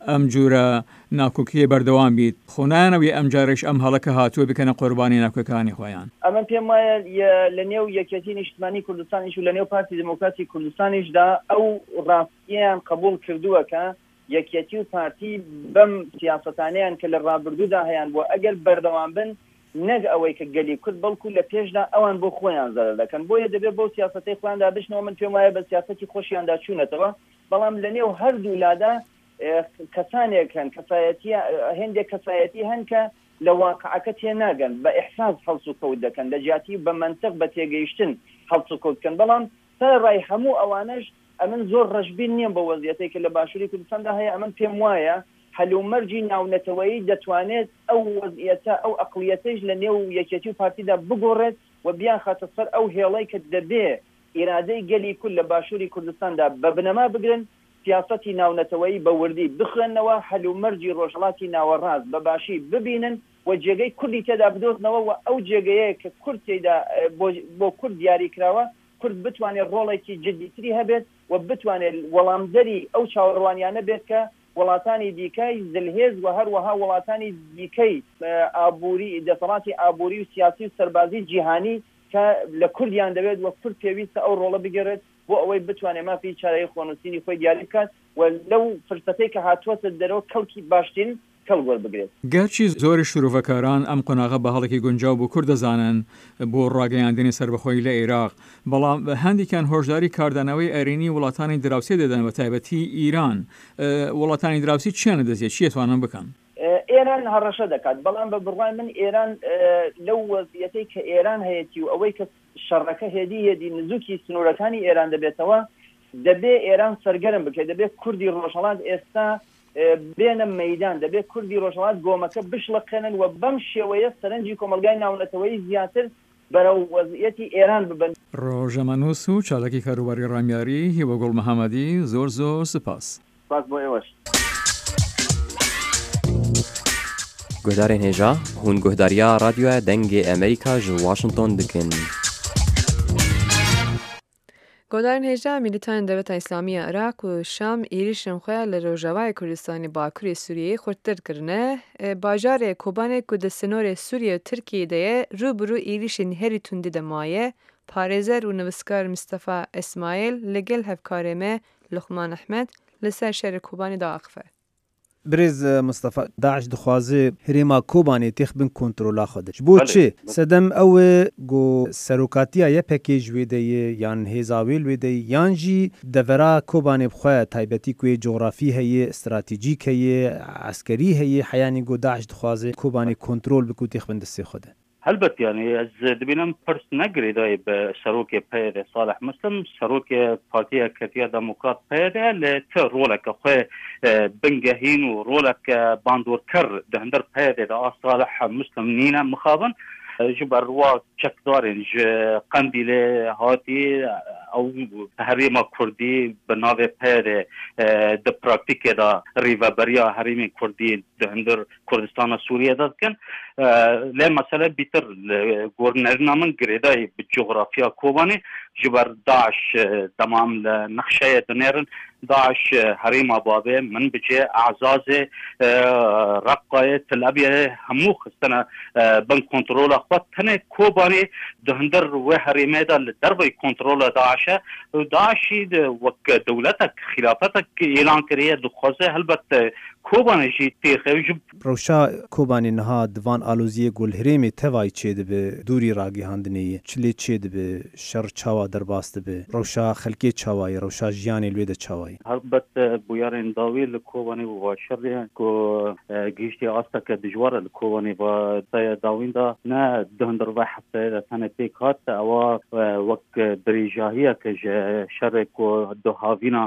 ئەم جورە ناکۆکیە بەردەوام بیت خۆنانەوەی ئەم جارش ئەم هەڵەکە هاتووە بکەنە قوربانی ناکۆکەکانی خۆیان ئەمە پێم وایە لە نێو یەکێتی نیشتمانی کوردستانیش و لە نێو پارتی دموکراتی کوردستانیشدا ئەو ڕاستیان قبول کردووەکە یەکێتی و پارتی بەم سیاسەتانەیان کە لە ڕابردوودا هەیان بۆ ئەگەر بەردەوام بن نەک ئەوەی کە گەلی کورد بەڵکو لە پێشدا ئەوان بۆ خۆیان زەرەر دەکەن بۆیە دەبێت بۆ سیاسەتەی خۆیاندا بشنەوە من پێم وایە بە سیاسەتی خۆشیاندا چوونەتەوە بەڵام لە نێو هەردوو لادا کەسانێک هەن هێندێک کەسایەتی هەن کە لە واقعەکە تێناگەن بە ئیحساس هەڵس و کەوت دەکەن لە جیاتی بە منطق بە تێگەیشتن هەڵس و کەوت دەکەن بەڵام سەرڕای هەموو ئەوانەش ئەمن زۆر ڕەشبین نییە بە وەزیەتێک کە لە باشووری کوردستاندا هەیە ئەمن پێم وایە هەلومەرجی ناونەتەوەیی دەتوانێت ئەو وەزیەتە ئەو ئەقلیەتەش لە نێو یەکێتی و پارتیدا بگۆڕێت و بیان خاتە سەر ئەو هێڵەی کە دەبێ ئیرادەی گەلی کورد لە باشووری کوردستاندا بە بنەما بگرن سیاسەتی ناونەتەوەیی بە وردی بخوێنەوە هەلومەرجی ڕۆژهەڵاتی ناوەڕاست بە باشی ببینن و جێگەی کوردی تێدا بدۆزنەوە و ئەو جێگەیە کە کورد تێدا بۆ کورد دیاری کراوە کورد بتوانێت ڕۆڵێکی جدیتری هەبێت و بتوانێت وەڵامدەری ئەو چاوەڕوانیانە بێت کە وڵاتانی دیکەی دلهێز و هەروەها وڵاتانی دیکەی ئابووری دەسەڵاتی ئابووری و سیاسی و سەربازی جیهانی کە لە کوردیان دەبێت و کورد پێویستە ئەو ڕۆڵە بگەڕێت بۆ ئەوەی بتوانێت مافی چارەی خۆنووسینی خۆی دیاری بکات و لەو فرسەتەی کە هاتووەتە دەرەوە کەڵکی باشترین کەڵ وەربگرێت. گەرچی زۆری شورۆڤەکاران ئەم قۆناغە بە هەڵێکی گونجاو بۆ کورد دەزانن بۆ ڕاگەیاندنی سربەخۆی لە عێراق بەڵام هەندێکیان هۆشداری کاردانەوەی ئەرێنی وڵاتانی دراوسێ دەدەن بە تایبەتی ئیران وڵاتانی دراوسی چیانە دەزیێت چی توانن بکەن؟ ئێران هەڕەشە دەکات بەڵام بە بڕوای من ئێران لەو وەزیەتەی کە ئێران هەیەی و ئەوەی کە شەڕەکە هێدی نزووکی سنوورەکانی ئێران دەبێتەوە دەبێ ئێران سەرگەرم بکەێت دەبێت کوردی ڕۆژهەڵات ئێستا بێنە مەیدان دەبێت کوردی ڕۆژهەڵات گۆمەکە بشڵەقێنن و بەم شێوەیە سەرنجی کۆمەلگای ناونەتەوەی زیاتر بەرەو وەزیەتی ئێران ببن. ڕۆژەمەنووس و چالاکی کاروباری ڕامیاری هیوەگوڵ مەحەمەدی زۆر سپاس. سپاس بۆ ئێوەش. گۆدارên hêja hûn guhdariya radyoya dengê Amerîka ji Washington dikin. گۆدارên هێژا میلیتانên Devleta Îslamiya Iraq û Şam êrişên xwe li Rojavayê Kurdistanê Bakurê Sûriyeyê xurttir kirine. Bajarê Kobanê ku di sinorê Sûriye û Tirkiyeyê de ye rûbirû êrişên herî tundî de maye. Parêzer û nivîskar Mustafa Esmaîl li gel hevkarê me Luqman Ehmed li ser şerê Kobanê da axife. برێز مستەفا داعش دخوازێ هەرێما کۆبانێ تێخ بن کۆنترۆلا خۆدەچ بۆ چێ سەدەم ئەوێ گۆ سەرۆکاتیە یە پەکێژ وێدەیە یان هێزاوێل وێدەی یانجی دەڤەرا کۆبانێ بخوایە تایبەتی کوێ جۆغرافی هەیە استراتیجیک هەیە عسکەری هەیە حیانی گۆ داعش دخوازێ کۆبانێ کۆنترۆل بکو تێخ بن دەستێ خۆدە. هەلبەت یعنی ئەس دەبینم پرس نەگرێدای بە سەرۆکێ پەیەدە ساڵح مسلم سەرۆکێ پارتیە کەتیە دەموکرات پەیەدە لە تە ڕۆڵەکە خوێ بنگەهین و ڕۆڵەکە باندۆرکەر دەهندەر پەیەدە ساڵح مسلم نینە مخابن ji ber wa çekdarên ji Qenbîlê hatî ew herêma Kurdî bi navê peyre di praktîkê da rêveberiya herêmên Kurdî di hindir Kurdistana Sûriye de dikin lê mesele bîtir gornerina min girêdayê bi coğrafiya Kobanê ji ber Daeş temam li nexşeyê dinêrin Daeş herêma bavê min bicê Ezazê Reqqayê Tel Avivê hemû xistine bin kontrola xwe tenê Kobanê di hindir wê herêmê de li derveyê kontrola Daeşe Daeşî wek dewletek xilafetek îlan kiriye dixwaze helbet Kobanê jî têxew Rewşa Kobanê niha divan aloziyê Gulherêmê tevayî çê dibe dûrî ragihandinê çilê çê dibe şer çawa derbas dibe rewşa xelkê çawayê rewşa jiyanê lê de çawayê helbet bûyarên dawî li Kobanê û şerê ku gihîştê asteke dijwar li Kobanê va dawîn da ne di hindir ve hefteyê de tenê pêk hat ewa wek dirêjahiyeke ji şerê ku du havîna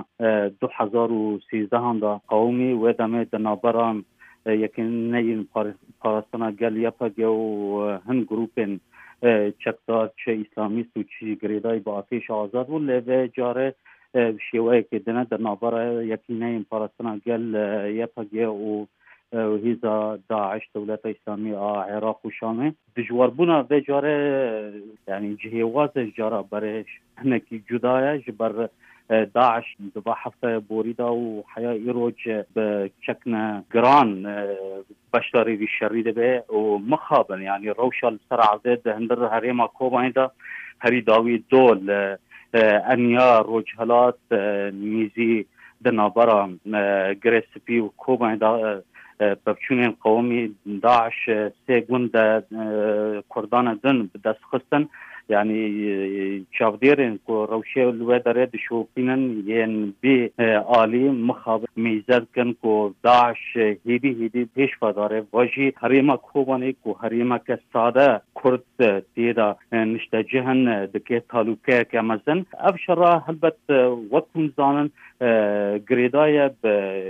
2013 da qewmî wê demê di naberan yekineyên parastana gel YPG û hin grûpên çekdar çi îslamîst û çi girêdayî bi atêşa azad bûn lê vê carê şêweyekê dine di navbera yekineyên parastana gel YPG û hêza Daeş Dewleta Îslamî a Iraq û Şamê dijwarbûna vê carê yani cihêwazê ji cara berê hinekî cuda ye ji ber داعش دبا حفة بوريدا وحياة إيروج بشكنا جران بشتري في الشريدة به ومخابن يعني روشة السرعة زيد هندر هريما كوبايدا هري داوي دول أنيا روجهلات ميزي دنابرا جريسبي وكوبايدا ببشونين قومي داعش سيقون دا كردان دن بدس خستن يعني شافديرين كو روشي الوادرة دشوفينن ين بي آلي مخابر ميزاد كن كو داعش هيدي بيش فداره واجي هريما كوباني كو هريما كسادة كرد تيدا نشتجهن دكي تالوكي كمزن أبشرا هلبت وقتم زانن گریدای به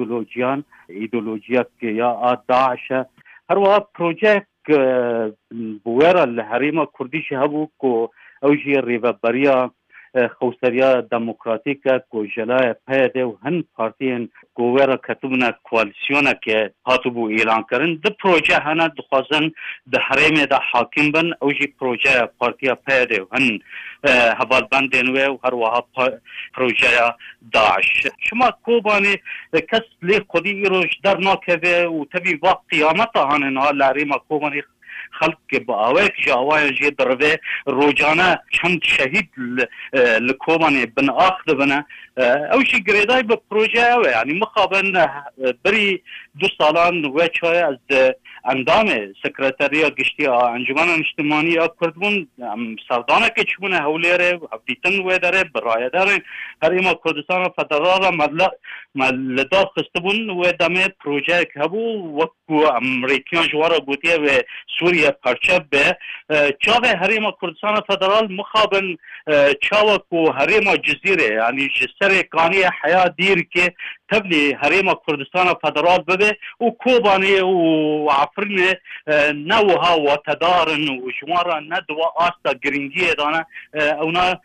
ایدولوژیا یا داعش هر وقت پروژه بویرا لحریم کردیش هبو کو اوجی ریوبریا خوستریا دموکراتیکا کو جلای پیده و هن پارتین گویرا کتبنا کوالسیونا که هاتبو اعلان کرن ده پروژه هنه دخوازن ده حریم ده حاکم بن اوجی پروژه پارتیا پیده و هن حوال بندین و هر وها پروژه داعش شما کوبانی کس لی خودی ایروش در ناکوه و تبی وقت قیامت هنه لحریم کوبانی خلق باوک جاوای جی دروه روزانه چند شهید لکوبانی بن آخذ بنا اوشی گریدای به پروژه و یعنی مخابن بری 2 سالان و چای از اندام سکرتریا گشتی انجمن اجتماعی کردون سردانه که چونه حولیره هفتیتن و داره برای داره هریما کردستان فدرال ملدا خستبون و دمه پروژه که هبو وکو امریکیان جوارا گوتیه و سوریا پرچه به چاوه هریما کردستان فدرال مخابن چاوه کو هریما جزیره یعنی جسر کانی حیا دیر که تبلی هریما کردستان فدرال بده و کوبانی و عفرین نوها و تدارن و شمارا ندوا آستا گرینگی دانه اونا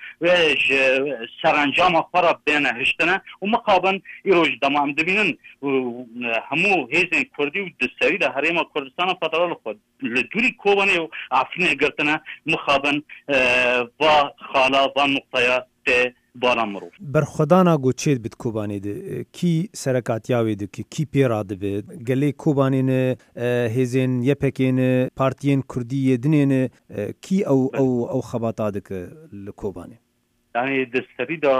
سرانجام خراب بینه هشتنه و مقابن ایروش دمام دبینن همو هیزن کردی و دستری ده هریما کردستان فدرال خود لدوری کوبانی و عفرین گرتنه مقابن و خالا و نقطه برخدانا گوچید بید کوبانی ده کی سرکاتیاوی ده کی پیراده بید گلی کوبانی نه هزین یپکین پارتین کردی دنین کی او خباتا ده که لکوبانی یعنی دستری دا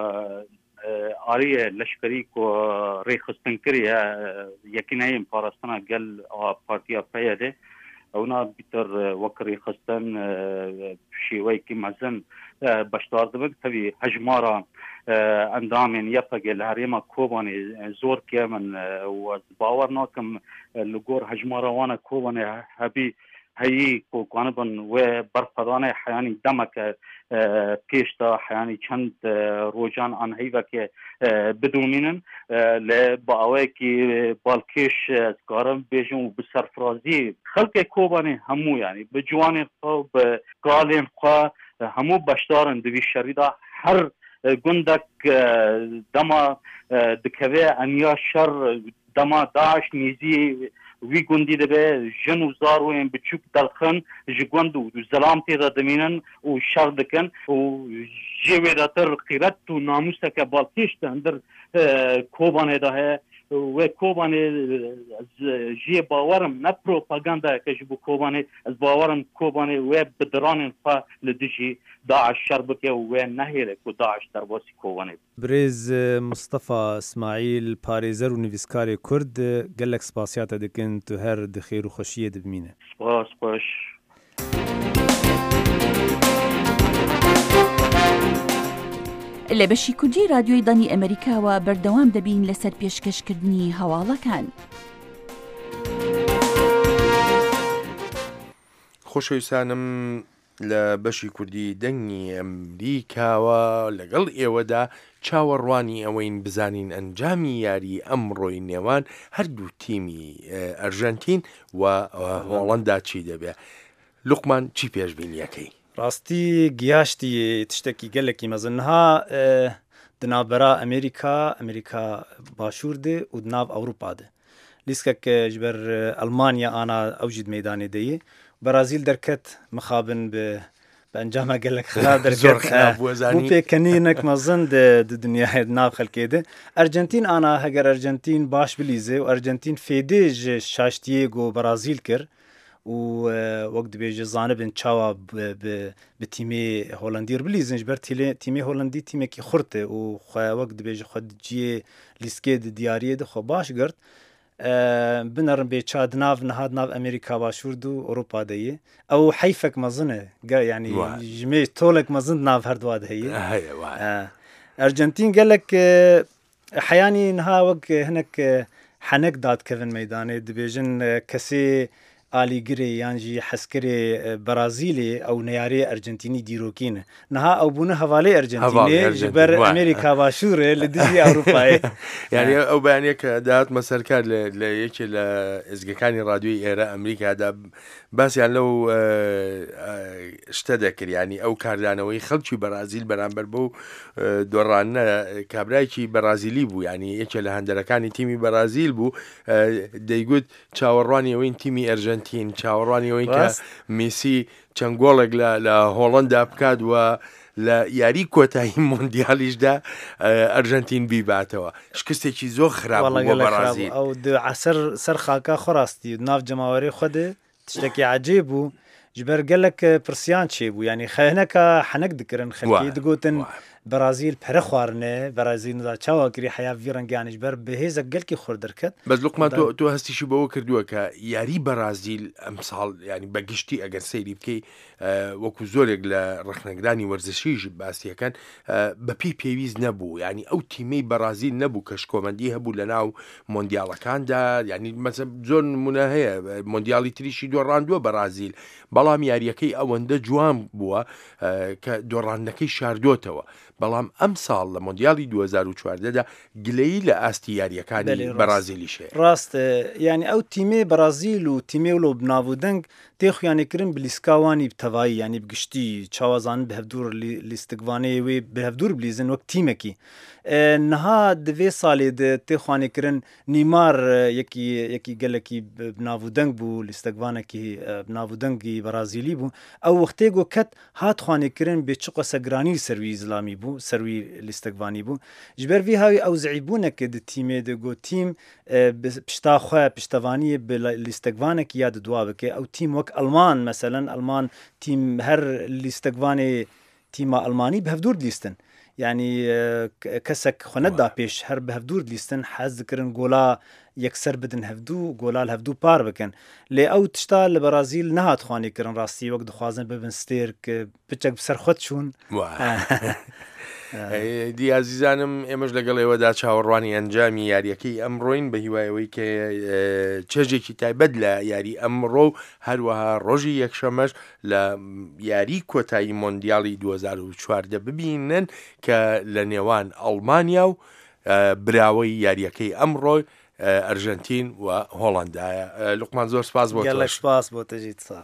آریه لشکری کو ریخستن کریه یکی نیم پارستانا گل پارتیا پیاده اونا بیتر وکری خستن شیوی کی مزن بشتار دبک تبی هجمارا اندامین یپگه لحریما کوبانی زور که من و باور ناکم لگور هجمارا وانا کوبانی هبی هایی کو کانبن و برفدانه حیانی دمک پیشتا حیانی چند روزان آن هیوه که بدونینن لباوه که بالکش از کارم بیشم و بسرفرازی خلق کوبانی همو یعنی بجوانی خواه بقالین خواه همو بشدارن دوی شریده هر گندک دما دکوه انیا شر دما داعش نیزی وی گندی دبه جن و زاروین بچوک دلخن جگوند و زلامتی را دمینن و شر دکن و جیوه داتر قیرت و ناموسه که بالکش اندر کوبانه ده و کوبانه از جی باورم نه پروپاگاندا که جبو کوبانه از باورم کوبانه و بدران فا لدجی داعش شربکه و نهیره که داعش در باسی کوبانه برز مصطفى اسماعیل پاریزر و نویسکار کرد گلک سپاسیات دکن تو هر دخیر و خوشیه دبمینه سپاس باش لە بەشی کوردی رادیۆی دانی ئەمریکاوە بەردەوام دەبین لەسەر پێشکەشکردنی هەواڵەکان. خۆشەویستانم لە بەشی کوردی دەنگی ئەمریکاوە لەگەڵ ئێوەدا چاوەڕوانی ئەوەین بزانین ئەنجامی یاری ئەمڕۆی نێوان هەردوو تیمی ئەرژەنتین و هۆڵەندا چی دەبێت. لوقمان چی پێشبینیەکەی؟ راستی گیاشتی تشتکی گلکی مزنها دنابرا امریکا باشور ده و دناب اوروپا ده لیسکک جبر المانیا آنا اوجد میدانی ده برازیل درکت مخابن به بەنجامە گەلک خراپ دەرکرد بوو پێکەنینێک مەزن دنیای ناو خەلکێدە ئەرجنتین ئانا هەگەر ئەرجنتین باش بلیزێ و ئەرجنتین فێدێژ شاشتیەک و بەرازیل کرد و وەک دەبێژە زانە بن چاوە بە تیمێ هۆلندیر بلیزنش بەر تیمێ هۆلندی تیمێکی خورتێ و وەک دەبێژە خودجیێ لیسکێ دیارە دەخۆ باش گرت بنەڕم بێ چاد ناو نەهات ناو ئەمریکا باشوورد و ئەوروپا دەیە ئەو حیفێک مەزنە ینی ژمێ تۆلێک مەزن ناو هەردووات هەیە ئەرجنتین گەلک حیانی نها وەک هەنێک حەنەک دادکەون مەدانێ دەبێژن کەسێ ئالیگرێ یانجی حەسکرێ بەرازیلێ ئەو نەیارەیە ئەرجنتینی دیرۆکینە نەها ئەو بوونە هەواڵەی ئەرجنتینێ ژبەر ئەمریکا باشوورێ لە دژی ئەوروپایە یعنی ئەو بەیانەیە کە داهاتمە سەرکار لە یەکێ لە ئێزگەکانی ڕادیۆی ئێرە ئەمریکادا باسییان لەو شتە دەکرد ینی ئەو کاردانەوەی خەڵکی بەرازیل بەرامبەر بەو دۆڕانە کابرایکی بەرازیلی بوو ینی یەکێ لە هەندەرەکانی تیمی بەرازیل بوو دەیگوت چاوەڕوانی ئەوەی تیمی ئەرژەنتین چاوەڕوانیەوەی کە میسی چەند گۆڵێک لە هۆڵەندا بکات وە لە یاری کۆتایی مۆندیالیشدا ئەرژەنتین بیباتەوە شکستێکی زۆر خراپ بۆ بەرازیل ئەو عسەر سەر خاکە خۆڕاستی ناو جەماوەری خودێ تشتێکی عجیب بوو جبەر گەلک پرسیان چێ بوو ینی خەنەکە حەنەک دکردن خەڵکی دەگوتن بەرازیل پەرە خواردنێ بەرازیل چاواگری حیاوی ڕەنگانیش بەر بەهێزە گەلکی خۆر دەکرد بەس لوقمان تۆ هەستیشی بەوە کردووە کە یاری بەرازیل ئەمساڵ ینی بەگشتی ئەگەر سەیری بکەی وەکو زۆرێک لە ڕخنەگرانی وەرزشیش باسیەکەن بەپی پێویست نەبوو ینی ئەو تیمەی بەرازیل نەبوو کەش کۆمەندی هەبوو لە ناو مۆندیاڵەکاندا ینی زۆر نمونە هەیە مۆندیاڵی تریشی دۆڕاندووە بەرازیل بەڵام یاریەکەی ئەوەندە جوان بووە کە دۆڕاندنەکەی شاردۆتەوە بەڵام ئەم ساڵ لە مۆندیاڵی 2014دا گلەیی لە ئاستی یاریەکانی بەرازیلی شێ ڕاست ینی ئەو تیمێ بەرازیل و تیمێ و ناودەنگ تێخویانێکردن بلیسکاوانی بتەوایی ینی بگشتی چاوازان بەهەفتوور لیستگوانەیە وێ بەهەفتوور بلیزن وەک تیمێکی نەها دوێ ساڵێ تێخوانێکردن نیمار یەکی گەلێکی ناودەنگ بوو لیستەگوانێکی ناودەنگی بەرازیلی بوو ئەو وەختێک و کەت هاتخوانێکردن بێ چقە سەگرانی سەروی ئیسلامی بوو سەروی لیستەگوانی بوو ژبەر وی هاوی ئەو زعیبوونەکە تیمێ دەگۆ تیم پشتاخوا پشتەوانی لیستەگوانێکی یاد دوا بکە ئەو تیم وەک ئەلمان مەسەلەن ئەلمان تیم هەر لیستەگوانێ تیمە ئەلمانی بەهەفتوور لیستن ینی کەسێک خۆنەتدا پێش هەر بەهەفتوور لیستن حەز دکردن گۆلا یەکسەر بدن هەفتوو گۆلال هەفتوو پار بکەن لێ ئەو تشتا لە بەرازیل نەهات خوانێکردن ڕاستی وەک دخوازن ببن ستێر کە بچەک بسەرخۆت چوون دیازیزانم ئێمەش لەگەڵ ئێوەدا چاوەڕوانی ئەنجامی یاریەکەی ئەمڕۆین بە هیوایەوەی کە چێژێکی تایبەت لە یاری ئەمڕۆ هەروەها ڕۆژی یەکشەمەش لە یاری کۆتایی مۆندیاڵی 2014 ببینن کە لە نێوان ئەڵمانیا و براوەی یاریەکەی ئەمڕۆ ئەرژەنتین و هۆڵندایە لوقمان زۆر سپاس بۆ گەڵە سپاس بۆ تەژیت ساڵ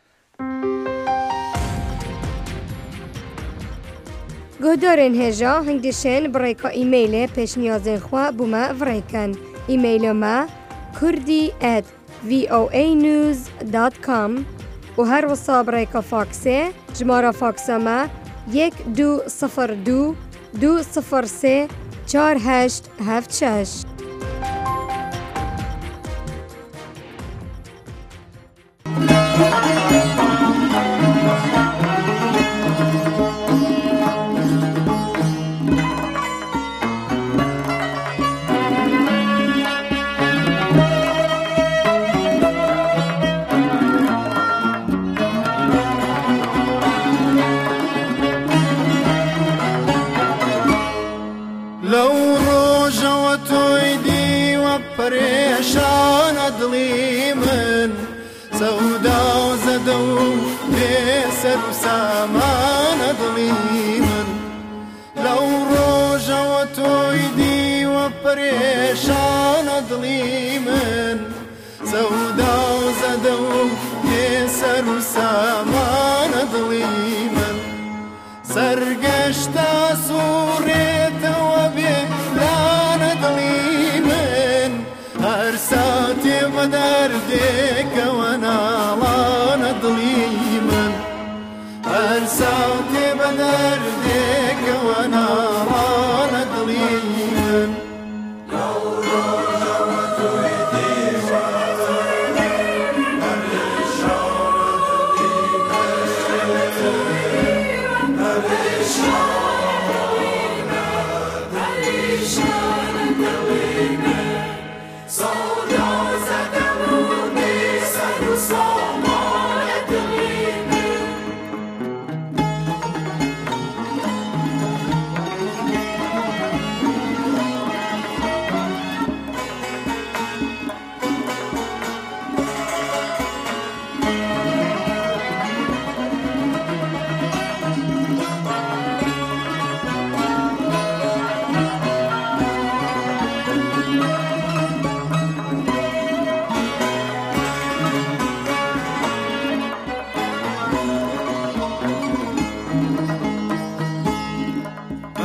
گۆدارên hêja hingdişên birêka îmeylê pêşniyazên xwe bûme virêkin. Îmeyla me kurdi@voanews.com û her wisa birêka faksê jimara faksa me 1202 203 4876.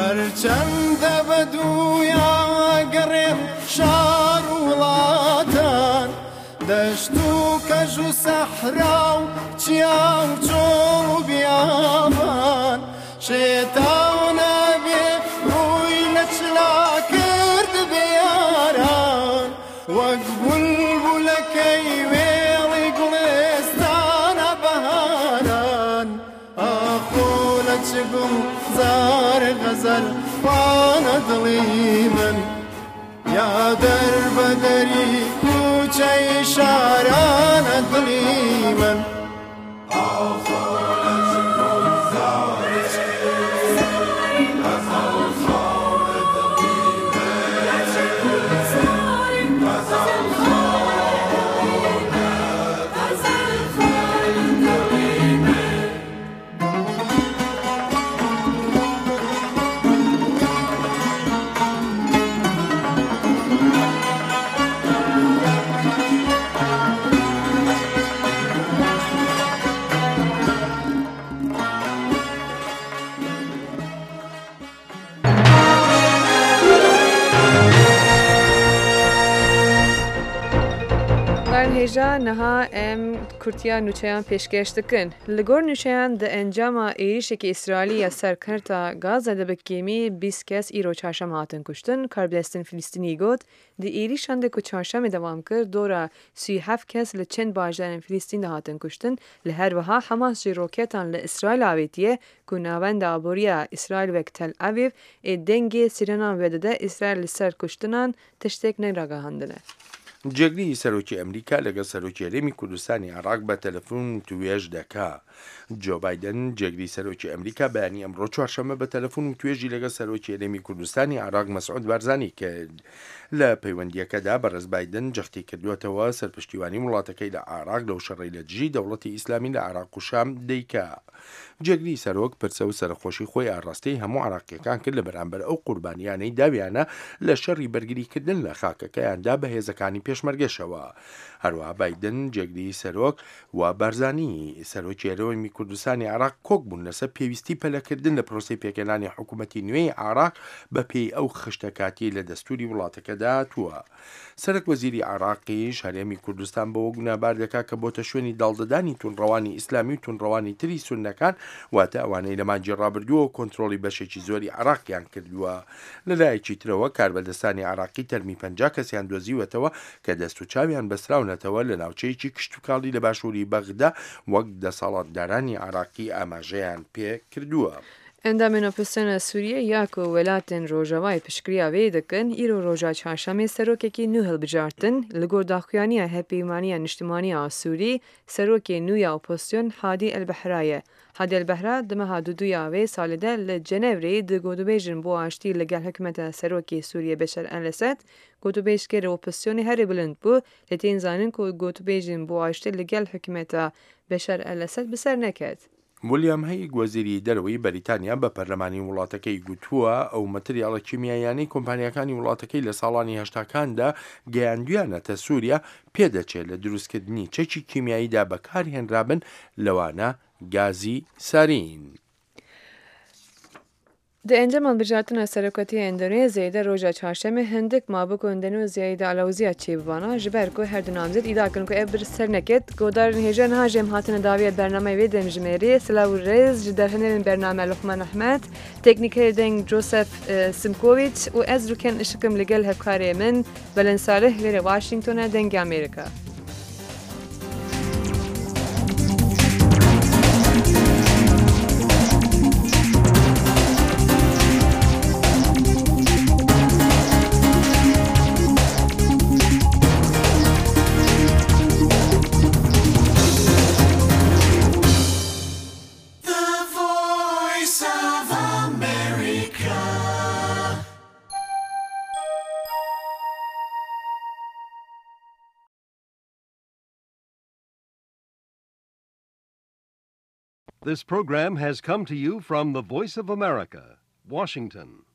هەرچەندە بە دوویا گەڕێم شار وڵاتان دەشت و کەژ و سەحرا و چیا و چۆ و بیابان شێتاو نەبێ ڕووی لە چلا کرد بێیاران وەک بولبولەکەی وێڵی گوڵێستانە بەهاران ئاخۆ لە چ گوڵزار غەزەل خوانە دڵی من یا دەربەدەری کوچەی شارانە دڵی من هێژا نەها ئەم کورتیا نوچەیان پێشکەش دکن لەگۆر نوچەیان دە ئەنجاما عێریشێکی ئیسرائیلیە سەرکەرتا گازە دە بەکێمی 20 کەس ئیرۆ چارشەم هاتن کوشتن کاربدەستن فلیستینی گوت دی عێریشان دە کو چارشەمێ دەوام کرد دۆرە 37 کەس لە چەند باژارên فلیستین دە هاتن کوشتن لە هەروەها حەماس جی ڕۆکێتان لە ئیسرائیل ئاوێتیە کو ناوەندە ئابووریە ئیسرائیل وەک تەل ئەڤیڤ ئێ دەنگێ سیرەنان وێدەدە ئیسرائیل لەسەر کوشتنان تشتێک نەراگەهاندنە جێگری سەرۆکی ئەمریکا لەگەڵ سەرۆکی هەرێمی کوردستانی عێراق بە تەلەفۆن توێژ دەکا. جو بایدن جێگری سەرۆکی ئەمریکا بەیانی ئەمڕۆ چوارشەممە بە تەلەفۆن و توێژی لەگەڵ سەرۆکی هەرێمی کوردستانی عێراق مەسعود بارزانی کرد. لە پەیوەندیەکەدا بەڕێز بایدن جەختی کردووەتەوە سەرپشتیوانی وڵاتەکەی لە عێراق لەو شەڕەی لە دژی دەوڵەتی ئیسلامی لە عێراق و شام دەیکا. جێگری سەرۆک پرسە و سەرخۆشی خۆی ئاڕاستەی هەموو عێراقیەکان کرد لە بەرامبەر ئەو قوربانیانەی داویانە لە شەڕی بەرگریکردن لە خاکەکەیاندا بە هێزەکانی پێشمەرگەشەوە. هەروەها بایدن جێگری سەرۆک و بارزانی سەرۆکی هەرێمی کوردستانی عێراق کۆک بوون لەسەر پێویستی پەلەکردن لە پرۆسی پێکێنانی حکوومەتی نوێی عێراق بە پێی ئەو خشتەکاتی لە دەستوری وڵاتەکەدا تووە. سەرک وەزیری عێراقیش هەرێمی کوردستان بەوە گونابار دەکا کە بۆتە شوێنی داڵدەدانی تونڕەوانی ئیسلامی و تونڕەوانی تری سونەکان واتە ئەوانەی لە مانجی ڕابردووە و کۆنتترۆلی بەشێکی زۆری عێراقیان کردووە. لەلایەکی ترەوە کاربەدەستانی عێراقی تەرمی 50 کەسیان دۆزیوەتەوە کە دەست و چاویان بەسراونەتەوە لە ناوچەیەکی کشت و کاڵی لە باشووری بەغدا وەک دەسەڵاتدارانی عێراقی ئاماژەیان پێ کردووە. ئەندامێنە پستەنە سووریە یاکۆ وەلاتن ڕۆژەوای پشکریاوێ دەکەن ئیرۆ ڕۆژا چهارشەمێ سەرۆکێکی نو هەڵبژارتن لە گۆرداخوایانیە هەپەیمانیە نیشتیمانیە سووری سەرۆکێ نویا ئۆپۆزسیۆن هادی ئەلبەحرایە. هادی ئەلبەحرا دمەها دوودویاوێ ساڵێدا لە جەنێڤرێ دگۆدوبێژن بۆ ئاشتی لەگەڵ حکومەتە سەرۆکی سووریە بەشەر ئەلەسەد گۆتوبێژکێرە ئۆپۆزسیۆنی هەرێ بلند بوو لە تێنزانن کۆ گۆتوبێژن بۆ ئاشتی لەگەڵ حکومەتە بەشەر ئەلەسەد بسەر نەکرد. ویلیام هەیگ وەزیری دەرەوەی بەریتانیا بە پەرلەمانی وڵاتەکەی گوتووە ئەو مەتریاڵە کیمیاییانەی کۆمپانیەکانی وڵاتەکەی لە ساڵانی هەشتاکاندا گەیاندویانەتە سووریا پێدەچێت لە دروستکردنی چەکی کیمیاییدا بەکارهێنرابن لەوانە گازی سارین. د ئەنجام هەڵبژارتنە سەرۆکەتی ئەندۆنێزیایدا ڕۆژە چهارشەمێ هەندێک مابوو ئەندۆنێزیایدا ئەلاوزیە چێبوانە ji ber ku her du namzet îdakirin ku ev bir ser neket godarên hêja niha jêm hatine daviya bernameyê wê demjimêrê silav û rêz ji derhenerên bername Luqman Ehmed teknîkerê deng Joseph Simkovic û ez rûken işikim li gel hevkarê min Belen Salih lêrê Washingtonê dengê Amerîka. This program has come to you from the Voice of America, Washington.